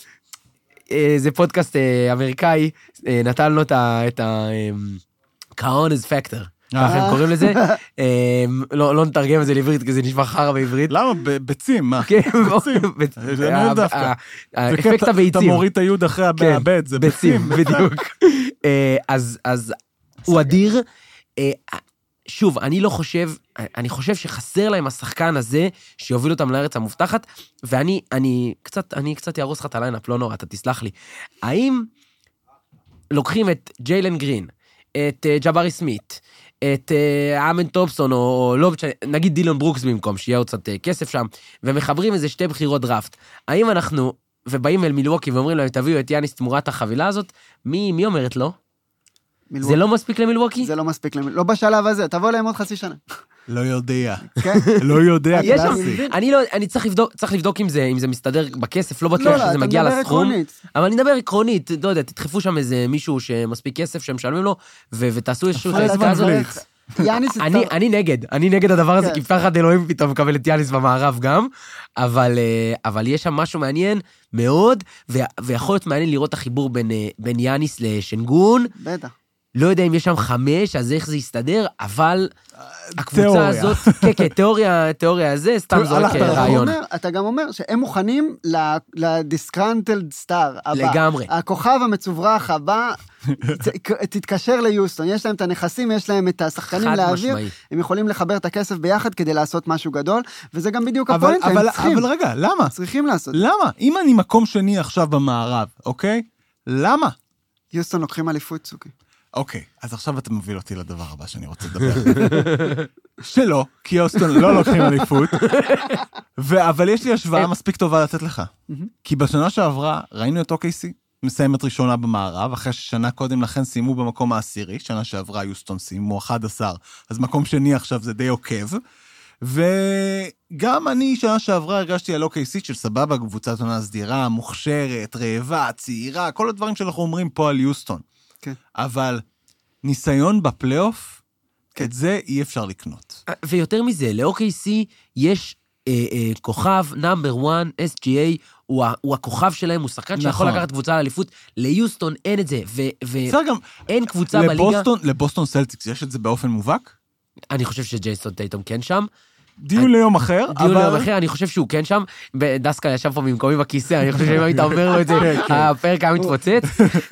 זה פודקאסט אמריקאי, נתן לו את ה-Kaones Factor. ככה הם קוראים לזה. לא נתרגם את זה לעברית, כי זה נשמע חרא בעברית. למה? ביצים, מה? כן, ביצים. זה לא דווקא. האפקט הביצים. אתה מוריד את היוד אחרי הבית, זה ביצים. בדיוק. אז הוא אדיר. שוב, אני לא חושב, אני חושב שחסר להם השחקן הזה, שיוביל אותם לארץ המובטחת, ואני, אני קצת, אני קצת ירוס לך את הליינאפ, לא נורא, אתה תסלח לי. האם לוקחים את ג'יילן גרין, את ג'אברי סמית, את אמן תומפסון, או לא, נגיד דילון ברוקס במקום, שיהיה עוד קצת כסף שם, ומחברים איזה שתי בחירות דראפט. האם אנחנו, ובאים אל מילווקי ואומרים להם, תביאו את יאניס תמורת החבילה הזאת, מי, מי אומרת לא? זה לא מספיק למילווקי? זה לא מספיק למילווקי. לא בשלב הזה, תבוא להם עוד חצי שנה. לא יודע. לא יודע. אני לא, אני צריך לבדוק, צריך לבדוק אם זה, אם זה מסתדר בכסף, לא בטוח שזה מגיע לסכום. אבל אני מדבר עקרונית, לא יודע, תדחפו שם איזה מישהו שמספיק כסף שמשלמים לו, ותעשו איזשהו את העסקה הזאת. יאניס... אני, אני נגד, אני נגד הדבר הזה, כן. כי פחד אלוהים פתאום מקבל את יאניס במערב גם, אבל, אבל יש שם משהו מעניין מאוד, ו, ויכול להיות מעניין לראות את החיבור בין, בין יאניס לשנגון. בטח. לא יודע אם יש שם חמש, אז איך זה יסתדר, אבל הקבוצה תיאוריה. הזאת, כן, כן, תיאוריה, תיאוריה הזה, סתם זורק הלכת רעיון. רעיון. אומר, אתה גם אומר שהם מוכנים לדיסקרנטלד סטאר הבא. לגמרי. הכוכב המצוברח הבא, ת- תתקשר ליוסטון, יש להם את הנכסים, יש להם את השחקנים חד להעביר, משמעי. הם יכולים לחבר את הכסף ביחד כדי לעשות משהו גדול, וזה גם בדיוק אבל, הפואנטה, אבל, הם צריכים, אבל רגע, למה? צריכים לעשות. למה? אם אני מקום שני עכשיו במערב, אוקיי? למה? יוסטון לוקחים אליפות, צוקי. אוקיי, אז עכשיו אתה מוביל אותי לדבר הבא שאני רוצה לדבר. שלא, כי יוסטון לא לוקחים אליפות, ו- אבל יש לי השוואה מספיק טובה לתת לך. כי בשנה שעברה ראינו את אוקייסי, מסיימת ראשונה במערב, אחרי ששנה קודם לכן סיימו במקום העשירי, שנה שעברה יוסטון סיימו אחד עשר, אז מקום שני עכשיו זה די עוקב, וגם אני שנה שעברה הרגשתי על אוקייסי של סבבה, קבוצת עונה סדירה, מוכשרת, רעבה, צעירה, כל הדברים שאנחנו אומרים פה על יוסטון. כן. אבל ניסיון בפלייאוף, את זה אי אפשר לקנות. ויותר מזה, ל-או קיי סי יש אה, אה, כוכב, נאמבר וואן, אס ג'י איי, הוא, ה- הוא הכוכב שלהם, הוא שחקן שיכול נכון. לקחת קבוצה לאליפות, ליוסטון אין את זה, בסדר גם, ואין קבוצה בליגה, לבוסטון, לבוסטון סלטיקס יש את זה באופן מובהק? אני חושב שג'ייסון טייטום כן שם, דיון ליום אחר, דיון אבל... ליום אחר, אני חושב שהוא כן שם, דסקה ישב פה במקומי בכיסא, אני חושב שאם היית אומר לו את זה, הפרק היה מתפוצץ,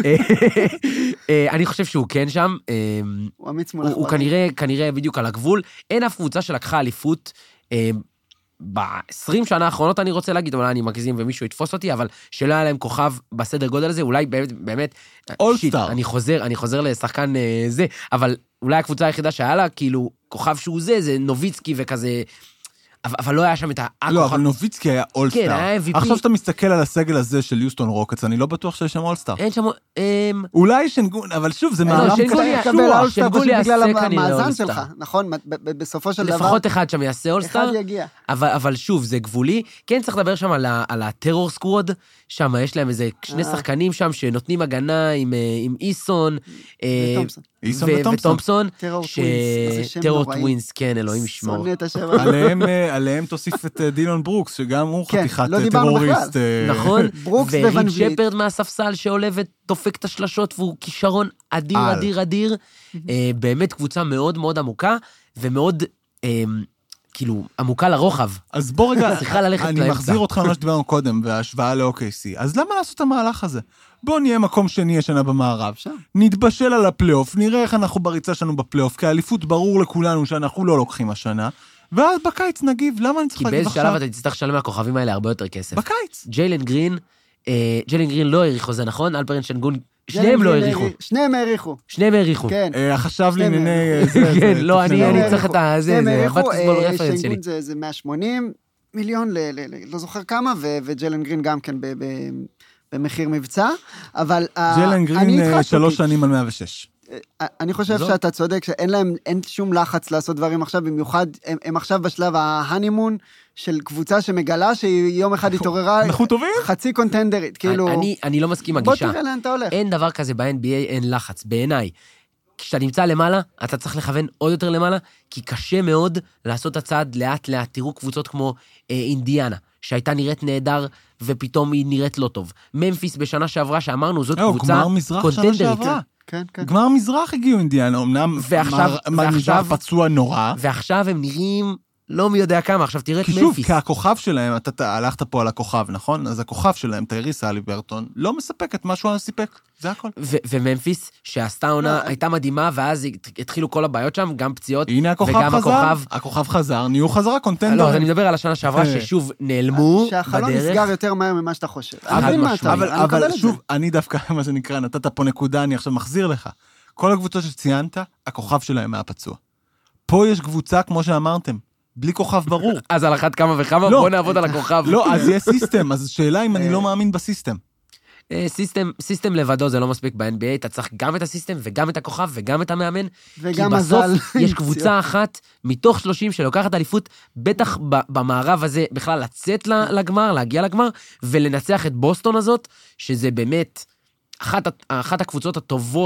אני חושב שהוא כן שם, הוא אמיץ מול הוא הוא החברים. כנראה, כנראה בדיוק על הגבול, אין אף קבוצה שלקחה אליפות, ב-עשרים שנה האחרונות אני רוצה להגיד, אולי אני מגזים ומישהו יתפוס אותי, אבל שלא היה להם כוכב בסדר גודל הזה, אולי באמת, באמת, All שיט, Star. אני חוזר, אני חוזר לשחקן אה, זה, אבל אולי הקבוצה היחידה שהיה לה, כאילו, כוכב שהוא זה, זה נוביצקי וכזה, אבל, אבל לא היה שם את לא, הכוכב. אבל נוביצקי היה אולסטאר. כן, היה אם וי פי. עכשיו שאתה מסתכל על הסגל הזה של יוסטון רוקטס, אני לא בטוח שיש שם אולסטאר. אין שם, אמ, אולי שנגון, אבל שוב, זה לא, מערב שנגון קצת יעשה- תקבל קשוח. האולסטאר שנגון פשוט בגלל יעשה כנראה המאזן אולסטאר. שלך, נכון? ב- ב- בסופו של דבר, לפחות אחד שם יעשה אחד אולסטאר, יגיע. אבל, אבל שוב, זה גבולי. כן, צריך לדבר שם על, ה- על הטרור סקווד, שם יש להם איזה שני אה. שחקנים שם שנותנים הגנה עם, אה, עם איסון, אה, וטומפסון. איסון ו- וטומפסון. וטומפסון, טרור ש- טווינס, איזה שם טרור נוראי. טווינס, כן, אלוהים ישמור. שונא את השם הזה. עליהם, אה, עליהם תוסיף את אה, דילון ברוקס, שגם הוא כן, חתיכת לא אה, דיברנו טרוריסט. אה, נכון? ברוקס וואן וריד וליט. שפרד מהספסל שעולה ודופק את השלשות, והוא כישרון אדיר, על. אדיר, אדיר. אה, באמת קבוצה מאוד מאוד עמוקה, ומאוד, אה, כאילו, עמוקה לרוחב. אז בוא רגע, צריכה ללכת אני לאמצע. מחזיר אותך למה שדיברנו קודם, וההשוואה ל-או קיי סי. אז למה לעשות את המהלך הזה? בוא נהיה מקום שני השנה במערב. אפשר. נתבשל על הפלייאוף, נראה איך אנחנו בריצה שלנו בפלייאוף, כי האליפות ברור לכולנו שאנחנו לא לוקחים השנה, ואז בקיץ נגיב, למה אני צריך כי להגיב באיזה שלב עכשיו? אתה תצטרך לשלם מהכוכבים האלה הרבה יותר כסף. בקיץ. ג'יילן גרין, אה, ג'יילן גרין לא העריך חוזה, נכון? אלפרין שנגון, שניהם לא העריכו. שניהם העריכו, שניהם העריכו. כן. אה, החשב שניהם לענייני... העריכו. זה, כן, זה, לא, תפנה אני- לנו. אני צריך את ה- זה, שניהם זה, העריכו, הבטסבול אה, רפרנס שלי. שנגון זה זה מאה שמונים מיליון, ל- ל- ל- לא זוכר כמה, ו- וג'לן גרין גם כן ב- ב- במחיר מבצע, אבל... אה, ג'לן אני גרין איתך, אה, שלוש שוקי. שנים על מאה ושש. אה, אני חושב זו. שאתה צודק, שאין להם, אין שום לחץ לעשות דברים עכשיו, במיוחד, הם, הם עכשיו בשלב ההנימון של קבוצה שמגלה שהיא יום אחד התעוררה, אנחנו טובים? חצי קונטנדרית, כאילו, אני- אני לא מסכים עם בוא הגישה. תראה לאן אתה הולך. אין דבר כזה ב-אן בי איי, אין לחץ, בעיניי. כשאתה נמצא למעלה, אתה צריך לכוון עוד יותר למעלה, כי קשה מאוד לעשות את הצעד לאט לאט. תראו קבוצות כמו אה, אינדיאנה, שהייתה נראית נהדר, ופתאום היא נראית לא טוב. ממפיס בשנה שעברה, שאמרנו, זאת לא, קבוצה גמר מזרח שנה קונטנדרית. שעברה. כן, כן. גמר מזרח הגיעו אינדיאנה, אמנם ועכשיו- מר- מר ועכשיו- מזרח פצוע נורא, ועכשיו הם נראים לא מי יודע כמה. עכשיו תראה את כי שוב, ממפיס. כי הכוכב שלהם, אתה ת- הלכת פה על הכוכב, נכון? אז הכוכב שלהם, טייריס אליברטון, לא מספק את מה שהוא סיפק, זה הכל. ו- וממפיס, שעשתה עונה, לא, הייתה מדהימה, ואז התחילו כל הבעיות שם, גם פציעות, הנה הכוכב וגם חזר, הכוכב. הכוכב חזר, נהיו חזרה קונטנדרים. לא, אז אני מדבר על השנה שעברה, אה. ששוב נעלמו שהחלון בדרך. נסגר יותר מהר ממה שאתה חושב. חד אני מבין מה משמעית. אתה אבל, אומר, אני מקבל אבל את זה. שוב, אני דווקא, מה שנקרא, נתת פה נקודה, אני עכשיו מחזיר לך. כל הקבוצות שציינת, הכוכב שלהם היה פצוע. פה יש קבוצה, כמו שאמרתם, בלי כוכב ברור. אז על אחת כמה וכמה, לא. בוא נעבוד על הכוכב. לא, אז יש סיסטם, אז שאלה אם אני לא מאמין בסיסטם. אה, סיסטם, סיסטם לבדו זה לא מספיק ב-אן בי איי, אתה צריך גם את הסיסטם וגם את הכוכב וגם את המאמן. וגם כי בסוף מזל. יש קבוצה אחת מתוך שלושים שלוקחת אליפות, בטח ב- במערב הזה, בכלל לצאת ל- לגמר, להגיע לגמר, ולנצח את בוסטון הזאת, שזה באמת אחת, ה- אחת הקבוצות הטובות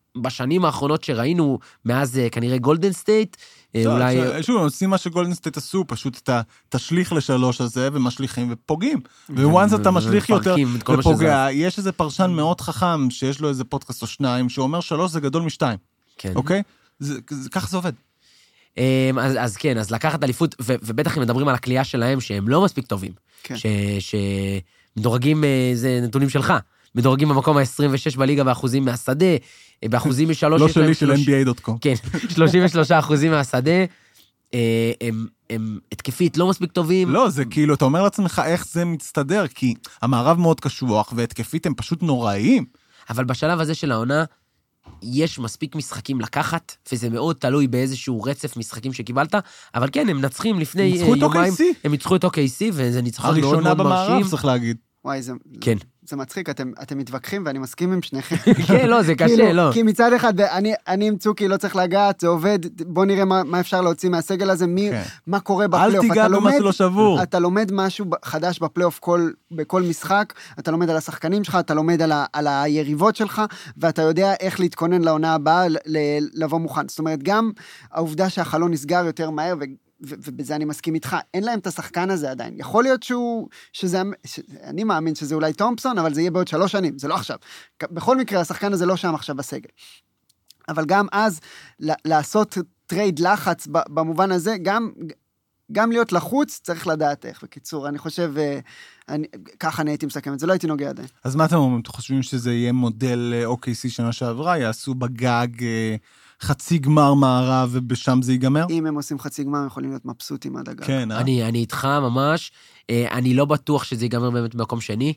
בשנים האחרונות שראינו, מאז כנראה גולדן סטייט, אולי... שוב, עושים מה שגולדן סטייט עשו, פשוט אתה תשליך לשלוש הזה, ומשליכים ופוגעים. וואנס אתה משליך יותר ופוגע, יש איזה פרשן מאוד חכם, שיש לו איזה פודקאסט או שניים, שאומר שלוש זה גדול משתיים. אוקיי? כך זה עובד. אז, אז כן, אז לקחת אליפות, ו, ובטח אם מדברים על הקליעה שלהם, שהם לא מספיק טובים. כן. ש, שמדורגים, זה נתונים שלך, מדורגים במקום ה-עשרים ושש בליגה באחוזים מהשדה, באחוזים משלוש... לא שלי, של אן בי איי דוט קום. כן, שלושים ושלושה אחוזים מהשדה, הם, הם התקפית לא מספיק טובים. לא, זה כאילו, אתה אומר לעצמך איך זה מצטדר, כי המערב מאוד קשוח, והתקפית הם פשוט נוראיים. אבל בשלב הזה של העונה, יש מספיק משחקים לקחת, וזה מאוד תלוי באיזשהו רצף משחקים שקיבלת, אבל כן, הם מנצחים לפני יומיים, הם ניצחו את אוקיי סי, וזה ניצחון מאוד מאוד מרשים. הראשונה במערב, צריך להגיד. וואי, זה... כן. זה מצחיק, אתם, אתם מתווכחים ואני מסכים עם שניכם. כן, לא, זה קשה, כאילו, לא. כי מצד אחד, אני, אני עם צוקי לא צריך לגעת, זה עובד, בוא נראה מה, מה אפשר להוציא מהסגל הזה, מי, כן. מה קורה בפלייאוף. אל תיגע במשהו לא שבור. אתה לומד משהו חדש בפלייאוף כל, בכל משחק, אתה לומד על השחקנים שלך, אתה לומד על, ה, על היריבות שלך, ואתה יודע איך להתכונן לעונה הבאה, לבוא מוכן. זאת אומרת, גם העובדה שהחלון נסגר יותר מהר, ו... ובזה אני מסכים איתך, אין להם את השחקן הזה עדיין. יכול להיות שהוא, שזה, אני מאמין שזה אולי תומפסון, אבל זה יהיה בעוד שלוש שנים, זה לא עכשיו. בכל מקרה, השחקן הזה לא שם עכשיו בסגל. אבל גם אז, לעשות טרייד לחץ במובן הזה, גם, גם להיות לחוץ, צריך לדעת איך. בקיצור, אני חושב, אני, ככה אני הייתי מסכם את זה, לא הייתי נוגע עדיין. אז מה אתם אומרים? אתם חושבים שזה יהיה מודל אוקיי סי שנה שעברה, יעשו בגג... חצי גמר מערב, ובשם זה ייגמר? אם הם עושים חצי גמר, הם יכולים להיות מבסוטים עד הגג. כן, אה? אני, אני איתך ממש, אני לא בטוח שזה ייגמר באמת במקום שני,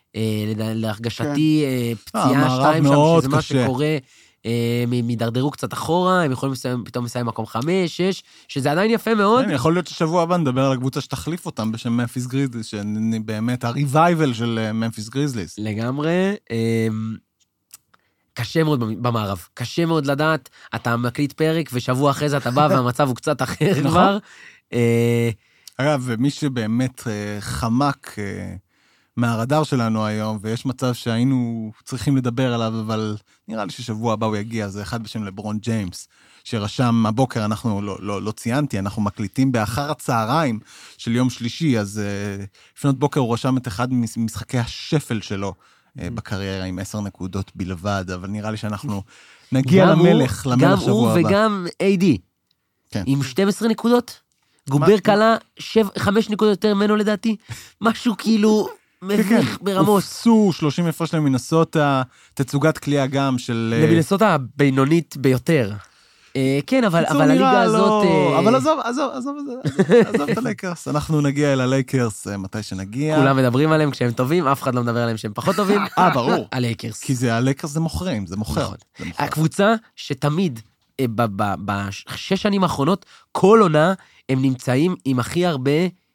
להרגשתי פציעה שתיים שם, שזה מה שקורה, הם ידרדרו קצת אחורה, הם יכולים פתאום לסיים מקום חמש, שש, שזה עדיין יפה מאוד. יכול להיות ששבוע הבא נדבר על הקבוצה שתחליף אותם בשם ממפיס גריזליס, שבאמת הריווייבל של ממפיס גריזליס. לגמרי, קשה מאוד במערב, קשה מאוד לדעת, אתה מקליט פרק, ושבוע אחרי זה אתה בא, והמצב הוא קצת אחר כבר. אגב, מי שבאמת חמק מהרדאר שלנו היום, ויש מצב שהיינו צריכים לדבר עליו, אבל נראה לי ששבוע הבא הוא יגיע, זה אחד בשם לברון ג'יימס, שרשם הבוקר, אנחנו לא, לא, לא ציינתי, אנחנו מקליטים באחר הצהריים של יום שלישי, אז לפנות בוקר הוא רשם את אחד ממשחקי השפל שלו, בקריירה עם עשר נקודות בלבד, אבל נראה לי שאנחנו נגיע למלך, למלך שבוע הבא. גם הוא וגם איי די, עם שתים עשרה נקודות, גובר קלה, חמש נקודות יותר ממנו לדעתי, משהו כאילו מביך ברמות. הופסו שלושים הפרש למינסוטה, תצוגת קליעה גם של... למינסוטה הבינונית ביותר. כן, אבל הליגה הזאת... אבל עזוב, עזוב, עזוב, עזוב את הלייקרס. אנחנו נגיע אל הלייקרס מתי שנגיע. כולם מדברים עליהם כשהם טובים, אף אחד לא מדבר עליהם שהם פחות טובים. אה, ברור. הלייקרס. כי זה הלייקרס זה מוכרים, זה מוכר. הקבוצה שתמיד, בשש שנים האחרונות, כל עונה, הם נמצאים עם הכי הרבה...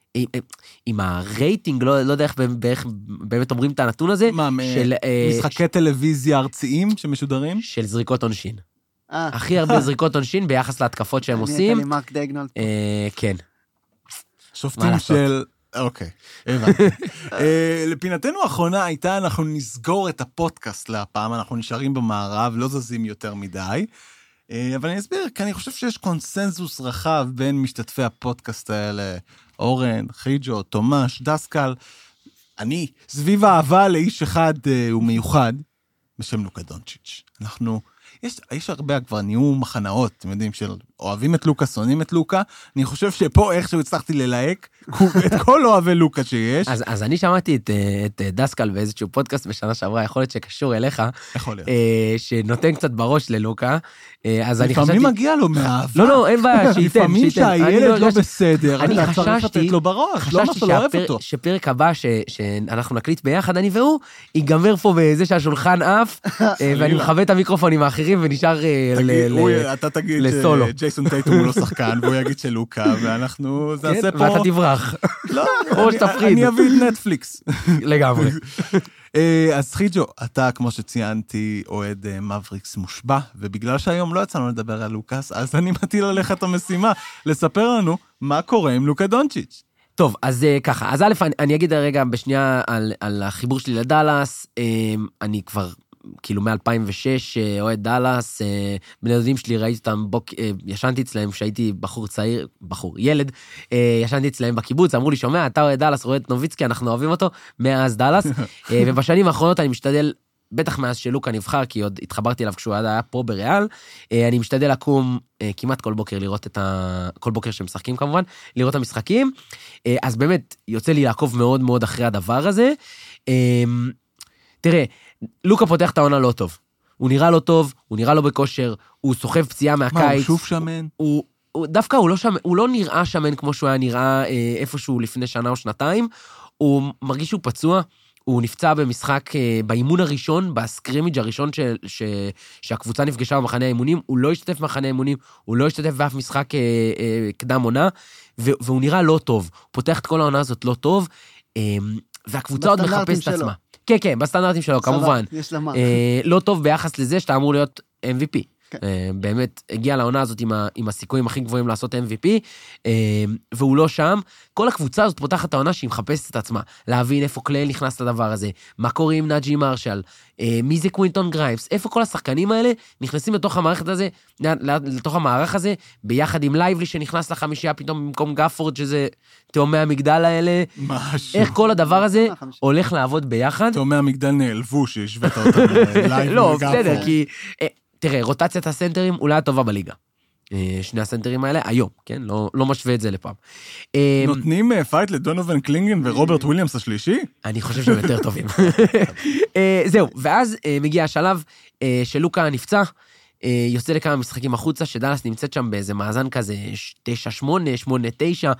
עם הרייטינג, לא יודע איך באמת אומרים את הנתון הזה. מה, משחקי טלוויזיה ארציים שמשודרים? של זריקות עונשין. הכי הרבה זריקות עונשין ביחס להתקפות שהם עושים. אני מרק דגנולד. כן. שופטים של... אוקיי, הבנתי. לפינתנו האחרונה הייתה, אנחנו נסגור את הפודקאסט לפעם, אנחנו נשארים במערב, לא זזים יותר מדי. אבל אני אסביר, כי אני חושב שיש קונסנזוס רחב בין משתתפי הפודקאסט האלה, אורן, חיג'ו, תומש, דסקל. אני, סביב האהבה לאיש אחד ומיוחד, בשם לוקה דונצ'יץ'. אנחנו, יש, יש הרבה כבר נהיו מחנאות, אתם יודעים, של אוהבים את לוקה, שונאים את לוקה. אני חושב שפה איכשהו הצלחתי ללהק את כל אוהבי לוקה שיש. אז, אז אני שמעתי את, את דסקל באיזשהו פודקאסט בשנה שעברה, יכול להיות שקשור אליך, יכול להיות. שנותן קצת בראש ללוקה. אז אני חשבתי... לפעמים מגיע לו מאהבה. לא, לא, אין בעיה, שייתן. לפעמים שהילד לא בסדר, אני אתה צריך לתת לו בראש, לא מה שלא אוהב אותו. שפרק הבא שאנחנו נקליט ביחד, אני והוא, ייגמר פה בזה שהשולחן אף, ואני מכבה את המיקרופונים האחרים ונשאר לסולו. אתה תגיד שג'ייסון טייטום הוא לא שחקן, והוא יגיד שלוקה, ואנחנו נעשה פה... ואתה תברח. לא, או שתפריד. אני אביא את נטפליקס. לגמרי. אז חיג'ו, אתה, כמו שציינתי, אוהד מבריקס מושבע, ובגלל שהיום לא יצאנו לדבר על לוקאס, אז אני מטיל עליך את המשימה, לספר לנו מה קורה עם לוקה דונצ'יץ'. טוב, אז ככה, אז א', אני אגיד רגע בשנייה על, על החיבור שלי לדלס, אני כבר כאילו מ-אלפיים ושש, אוהד דלס, בני דודים שלי, ראיתי אותם, בוק, ישנתי אצלהם, כשהייתי בחור צעיר, בחור, ילד, ישנתי אצלהם בקיבוץ, אמרו לי, שומע, אתה אוהד דלס, רואה את נוביצקי, אנחנו אוהבים אותו, מאז דלס, ובשנים האחרונות אני משתדל, בטח מאז שלוקה נבחר, כי עוד התחברתי אליו כשהוא היה פה בריאל, אני משתדל לקום כמעט כל בוקר לראות את ה... כל בוקר שמשחקים כמובן, לראות את המשחקים, אז באמת יוצא לי לעקוב מאוד מאוד אחרי הדבר הזה. תראה, לוקה פותח את העונה לא טוב. הוא נראה לא טוב, הוא נראה לא בכושר, הוא סוחב פציעה מהקיץ. מה, הוא שוב שמן? הוא, הוא, דווקא הוא לא, שמן, הוא לא נראה שמן כמו שהוא היה נראה אה, איפשהו לפני שנה או שנתיים, הוא מרגיש שהוא פצוע, הוא נפצע במשחק, אה, באימון הראשון, בסקרימיג' הראשון ש, ש, שהקבוצה נפגשה במחנה האימונים, הוא לא השתתף במחנה האימונים, הוא לא השתתף באף משחק אה, אה, קדם עונה, ו, והוא נראה לא טוב, הוא פותח את כל העונה הזאת לא טוב, אה, והקבוצה עוד מחפשת את עצמה. כן, כן, בסטנדרטים שלו, כמובן. יש למה. אה, לא טוב ביחס לזה שאתה אמור להיות אם וי פי. כן. אה, באמת, הגיע לעונה הזאת עם, ה, עם הסיכויים הכי גבוהים לעשות אם וי פי, אה, והוא לא שם. כל הקבוצה הזאת פותחת העונה שהיא מחפשת את עצמה, להבין איפה קליי נכנס לדבר הזה, מה קורה עם נאג'י מרשל, אה, מי זה קווינטון גרייבס, איפה כל השחקנים האלה נכנסים לתוך המערכת הזה, לתוך המערך הזה, ביחד עם לייבלי שנכנס לחמישייה פתאום במקום גפורד, שזה תאומי המגדל האלה. משהו. איך כל הדבר הזה הולך לעבוד ביחד. תאומי המגדל נעלבו שהשווית אותם לייבלי. לא, בסדר, כי... תראה, רוטציית הסנטרים אולי הטובה בליגה. שני הסנטרים האלה, היום, כן? לא, לא משווה את זה לפעם. נותנים פייט לדונובין קלינגן ורוברט וויליאמס השלישי? אני חושב שהם יותר טובים. זהו, ואז מגיע השלב שלוקה נפצע, יוצא לכמה משחקים החוצה, שדלס נמצאת שם באיזה מאזן כזה תשע שמונה, שמונה תשע,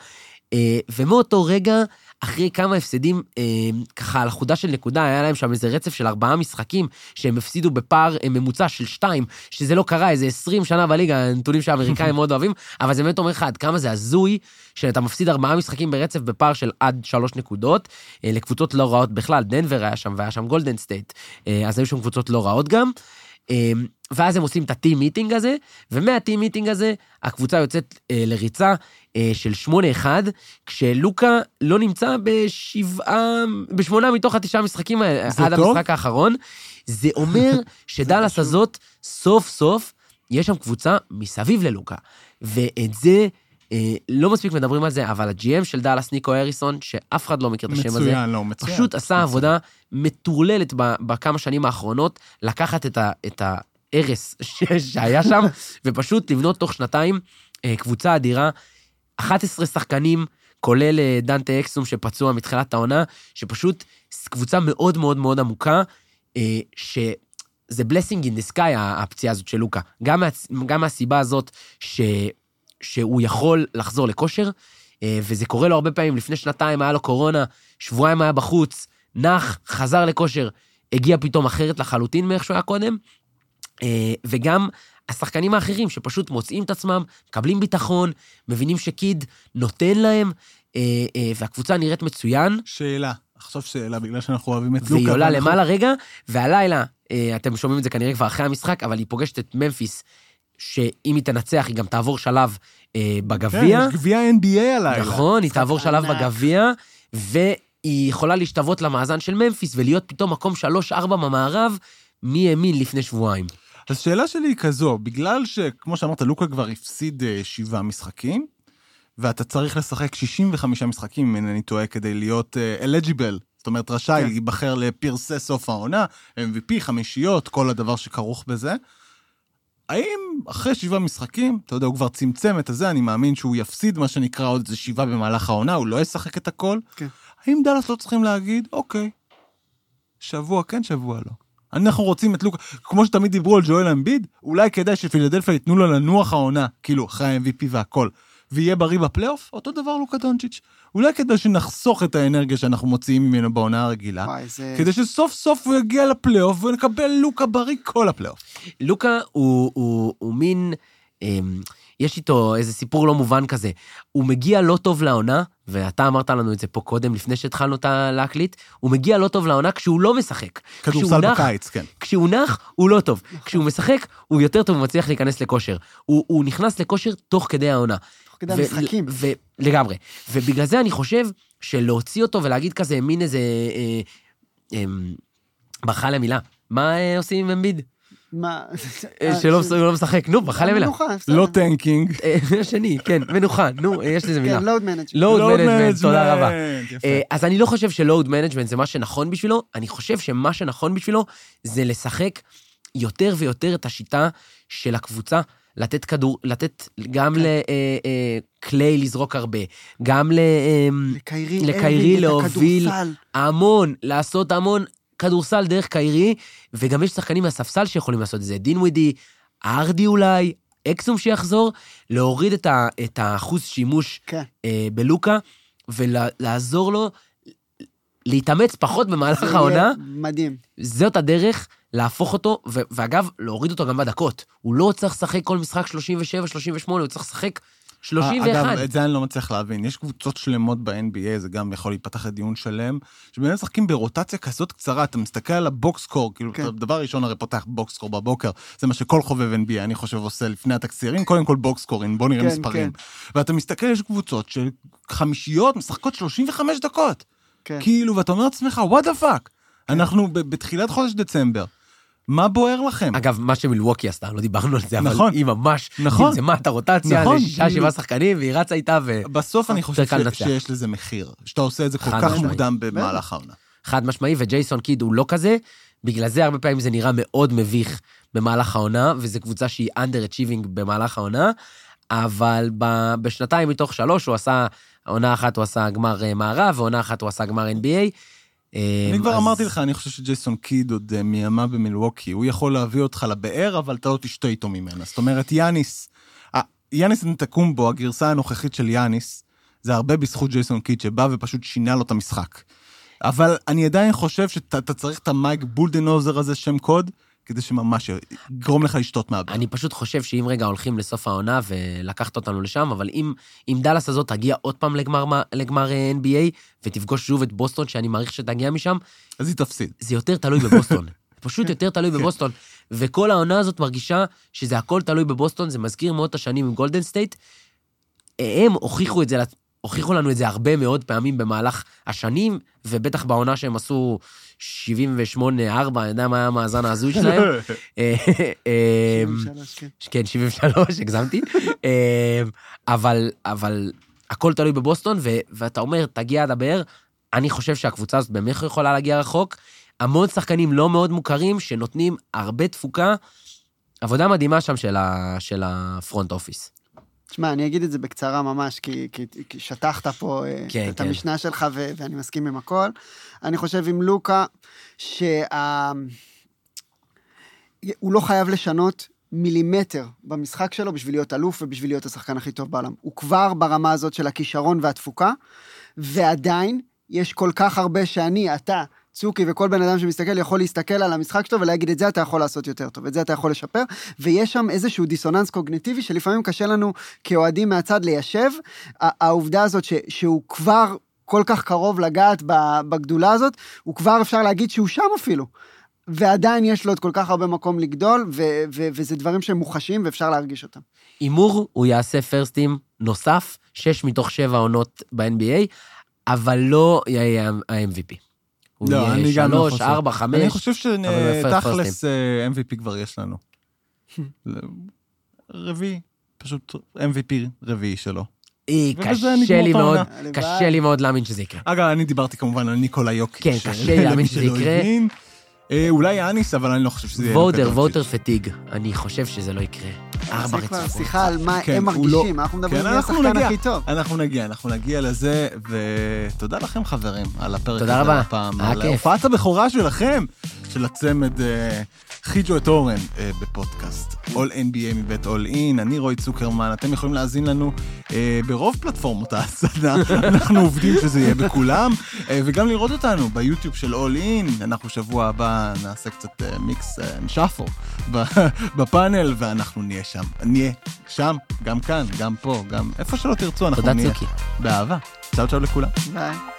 ומאותו רגע, אחרי כמה הפסדים, ככה על החודה של נקודה, היה להם שם איזה רצף של ארבעה משחקים, שהם הפסידו בפער ממוצע של שתיים, שזה לא קרה, איזה עשרים שנה בליגה, הנתונים שהאמריקאים מאוד אוהבים, אבל זה באמת אומר לך, עד כמה זה הזוי, שאתה מפסיד ארבעה משחקים ברצף בפער של עד שלוש נקודות, לקבוצות לא רעות בכלל, דנבר היה שם, והיה שם גולדן סטייט, אז היו שם קבוצות לא רעות גם, ואז הם עושים את הטים מיטינג הזה, ומהטים מיטינג הזה, הקבוצה יוצאת לריצה של שמונה אחד, כשלוקה לא נמצא בשבעה, בשמונה מתוך התשעה משחקים עד המשחק האחרון, זה אומר שדלס הזאת, סוף סוף, יש שם קבוצה מסביב ללוקה, ואת זה, לא מספיק מדברים על זה, אבל הג'י אם של דלס, ניקו אריסון, שאף אחד לא מכיר את השם הזה, מצוין, לא, מצוין. פשוט עשה עבודה מטורללת בכמה שנים האחרונות, לקחת את הארס שהיה שם, ופשוט לבנות תוך שנתיים קבוצה אדירה, אחד עשר שחקנים, כולל דנטה אקסום שפצוע מתחילת העונה, שפשוט קבוצה מאוד מאוד מאוד עמוקה, שזה blessing in the sky הפציעה הזאת של לוקה. גם, מה, גם מהסיבה הזאת ש, שהוא יכול לחזור לכושר, וזה קורה לו הרבה פעמים, לפני שנתיים היה לו קורונה, שבועיים היה בחוץ, נח, חזר לכושר, הגיע פתאום אחרת לחלוטין מאיך שהוא היה קודם, וגם השחקנים האחרים שפשוט מוצאים את עצמם, מקבלים ביטחון, מבינים שקיד נותן להם, והקבוצה נראית מצוין. שאלה, עכשיו שאלה, בגלל שאנחנו אוהבים את לוקה. והיא עולה למעלה רגע, והלילה, אתם שומעים את זה כנראה כבר אחרי המשחק, אבל היא פוגשת את ממפיס, שאם היא תנצח, היא גם תעבור שלב בגביע. כן, יש גביע אן בי איי הלילה. נכון, היא תעבור שלב בגביע, והיא יכולה להשתוות למאזן של ממפיס, ולהיות פתאום מקום שלוש ארבע במערב, מי האמין לפני שבועיים. אז שאלה שלי היא כזו, בגלל שכמו שאמרת, לוקה כבר הפסיד שבעה משחקים, ואתה צריך לשחק שישים וחמישה משחקים, אם אני טועה, כדי להיות eligible, זאת אומרת, רשאי להיבחר לפרסי סוף העונה, אם וי פי, חמישיות, כל הדבר שכרוך בזה. האם אחרי שבעה משחקים, אתה יודע, הוא כבר צמצם את הזה, אני מאמין שהוא יפסיד מה שנקרא עוד איזה שבעה במהלך העונה, הוא לא ישחק את הכל. כן. האם דלס לא צריכים להגיד, אוקיי, שבוע כן, שבוע לא. אנחנו רוצים את לוקה, כמו שתמיד דיברו על ג'ואל אמביד, אולי כדאי שפילדלפיה ייתנו לו לנוח העונה, כאילו אחרי ה-אם וי פי והכל, ויהיה בריא בפלייאוף, אותו דבר לוקה דונצ'יץ'. אולי כדאי שנחסוך את האנרגיה שאנחנו מוציאים ממנו בעונה הרגילה, וואי, זה... כדי שסוף סוף הוא יגיע לפלייאוף, ונקבל לוקה בריא כל הפלייאוף. לוקה הוא, הוא, הוא מין, אמ, יש איתו איזה סיפור לא מובן כזה, הוא מגיע לא טוב לעונה, ואתה אמרת לנו את זה פה קודם, לפני שהתחלנו אותה להקליט, הוא מגיע לא טוב לעונה כשהוא לא משחק. כדורסל בקיץ, כן. כשהוא נח, הוא לא טוב. כשהוא משחק, הוא יותר טוב ומצליח להיכנס לכושר. הוא, הוא נכנס לכושר תוך כדי העונה. תוך כדי המשחקים. לגמרי. ובגלל זה אני חושב שלהוציא אותו ולהגיד כזה, מין איזה, אה, אה, ברכה למילה, מה אה, עושים עם אמביד? מה? שלא לא משחק, נו, בחל למילה. לא טנקינג. השני, כן, מנוחה, נו, יש לזה מילה. כן, לואוד מנג'מנט. לואוד מנג'מנט, תודה רבה. יפה. אז אני לא חושב שלואוד מנג'מנט זה מה שנכון בשבילו, אני חושב שמה שנכון בשבילו זה לשחק יותר ויותר את השיטה של הקבוצה, לתת כדור, לתת גם לקליי לזרוק הרבה, גם לקיירי להוביל המון, לעשות המון כדורסל דרך קיירי, וגם יש שחקנים מהספסל שיכולים לעשות את זה, דין ווידי, ארדי אולי, אקסום שיחזור, להוריד את, ה, את האחוז שימוש כן. אה, בלוקה, ולעזור לו להתאמץ פחות במהלך העונה. מדהים. זאת הדרך להפוך אותו, ו- ואגב, להוריד אותו גם בדקות. הוא לא צריך לשחק כל משחק שלושים ושבע שלושים ושמונה, הוא צריך לשחק שלושים ואחת. אגב, את זה אני לא מצליח להבין. יש קבוצות שלמות ב-אן בי איי, זה גם יכול להיפתח לדיון שלם, שבאמת משחקים ברוטציה כזאת קצרה, אתה מסתכל על הבוקסקור, כאילו, כן. דבר ראשון הרי פותח בוקסקור בבוקר, זה מה שכל חובב אן בי איי, אני חושב, עושה לפני התקצירים, קודם כל בוקסקורים, בוא נראה כן, מספרים. כן. ואתה מסתכל, יש קבוצות של חמישיות, משחקות שלושים וחמש דקות. כן. כאילו, ואתה אומר לעצמך, what the fuck? כן. אנחנו בתחילת חודש דצמבר. מה בוער לכם? אגב, מה שמילווקי עשתה, לא דיברנו על זה, נכון. אבל היא ממש נכון. צמצמה את הרוטציה נכון. לשישה, שבעה שחקנים, והיא רצה איתה ו... בסוף אני חושב ש... שיש לזה מחיר, שאתה עושה את זה כל כך מוקדם במהלך העונה. חד משמעי, וג'ייסון קיד הוא לא כזה, בגלל זה הרבה פעמים זה נראה מאוד מביך במהלך העונה, וזו קבוצה שהיא under-achieving במהלך העונה, אבל ב... בשנתיים מתוך שלוש הוא עשה, עונה אחת הוא עשה גמר מערב, ועונה אחת הוא עשה גמר אן בי איי, אני כבר אמרתי לך, אני חושב שג'ייסון קיד עוד מימה במילווקי, הוא יכול להביא אותך לבאר, אבל אתה לא תשתה איתו ממנה. זאת אומרת, יאניס, יאניס נתקום בו, הגרסה הנוכחית של יאניס, זה הרבה בזכות ג'ייסון קיד, שבא ופשוט שינה לו את המשחק. אבל אני עדיין חושב שאתה צריך את המייק בולדנוזר הזה, שם קוד, כדי שממש יגרום לך לשתות מהבאר. אני פשוט חושב שאם רגע הולכים לסוף העונה ולקחת אותנו לשם, אבל אם, אם דלס הזאת תגיע עוד פעם לגמר, לגמר אן בי איי, ותפגוש שוב את בוסטון, שאני מעריך שתגיע משם, אז היא תפסיד. זה יותר תלוי בבוסטון. פשוט יותר תלוי בבוסטון. וכל העונה הזאת מרגישה שזה הכל תלוי בבוסטון, זה מזכיר מאוד את השנים עם גולדן סטייט. הם הוכיחו את זה, הוכיחו לנו את זה הרבה מאוד פעמים במהלך השנים, ובטח בעונה שהם עשו שבעים ושמונה ארבע, אני יודע מה היה המאזן ההזוי שלהם. שבעים ושלוש, כן. כן, שבעים ושלוש, הגזמתי. אבל, אבל הכל תלוי בבוסטון, ואתה אומר, תגיע עד הבאר, אני חושב שהקבוצה הזאת באמת יכולה להגיע רחוק, המון שחקנים לא מאוד מוכרים, שנותנים הרבה תפוקה, עבודה מדהימה שם של הפרונט אופיס. תשמע, אני אגיד את זה בקצרה ממש, כי, כי, כי שטחת פה כן, את כן. המשנה שלך, ו, ואני מסכים עם הכל. אני חושב עם לוקה, שה... הוא לא חייב לשנות מילימטר במשחק שלו, בשביל להיות אלוף ובשביל להיות השחקן הכי טוב בעולם. הוא כבר ברמה הזאת של הכישרון והתפוקה, ועדיין יש כל כך הרבה שאני, אתה, צוקי וכל בן אדם שמסתכל יכול להסתכל על המשחק שלו ולהגיד את זה אתה יכול לעשות יותר טוב, את זה אתה יכול לשפר, ויש שם איזשהו דיסוננס קוגניטיבי שלפעמים קשה לנו כאוהדים מהצד ליישב, העובדה הזאת ש, שהוא כבר כל כך קרוב לגעת בגדולה הזאת, הוא כבר אפשר להגיד שהוא שם אפילו, ועדיין יש לו עוד כל כך הרבה מקום לגדול, ו- ו- וזה דברים שהם מוחשים ואפשר להרגיש אותם. אימור הוא יעשה פרסטים נוסף, שש מתוך שבע עונות ב-אן בי איי, אבל לא יהיה ה-אם וי פי. לא, אני גם לא חושב. שלוש, ארבע, חמש. אני חושב שתכלס אם וי פי כבר יש לנו. רביעי, פשוט אם וי פי רביעי שלו. קשה לי מאוד, קשה לי מאוד להאמין שזה יקרה. אגב, אני דיברתי כמובן על ניקולה יוקי. כן, קשה לי להאמין שזה יקרה. אולי יאניס, אבל אני לא חושב שזה יהיה... וודר, וודר פטיג. אני חושב שזה לא יקרה. ארבע רצופות. שיחה על מה הם מרגישים, אנחנו מדברים על השחקן הכי טוב. אנחנו נגיע, אנחנו נגיע לזה, ותודה לכם חברים על הפרק הזה. תודה רבה, על הופעת הבכורה שלכם, של הצמד חיג'ו את אורן בפודקאסט. All אן בי איי מבית All In, אני רועי צוקרמן, אתם יכולים להאזין לנו ברוב פלטפורמות ההסדה, אנחנו עובדים שזה יהיה בכולם, וגם לראות אותנו ביוטיוב של All In, אנחנו שבוע הבא נעשה קצת מיקס נשאפו בפאנל, ואנחנו נהיה שם, נהיה שם, גם כאן, גם פה, גם איפה שלא תרצו, אנחנו נהיה. תודה צוקי. באהבה. צאו צאו לכולם. ביי.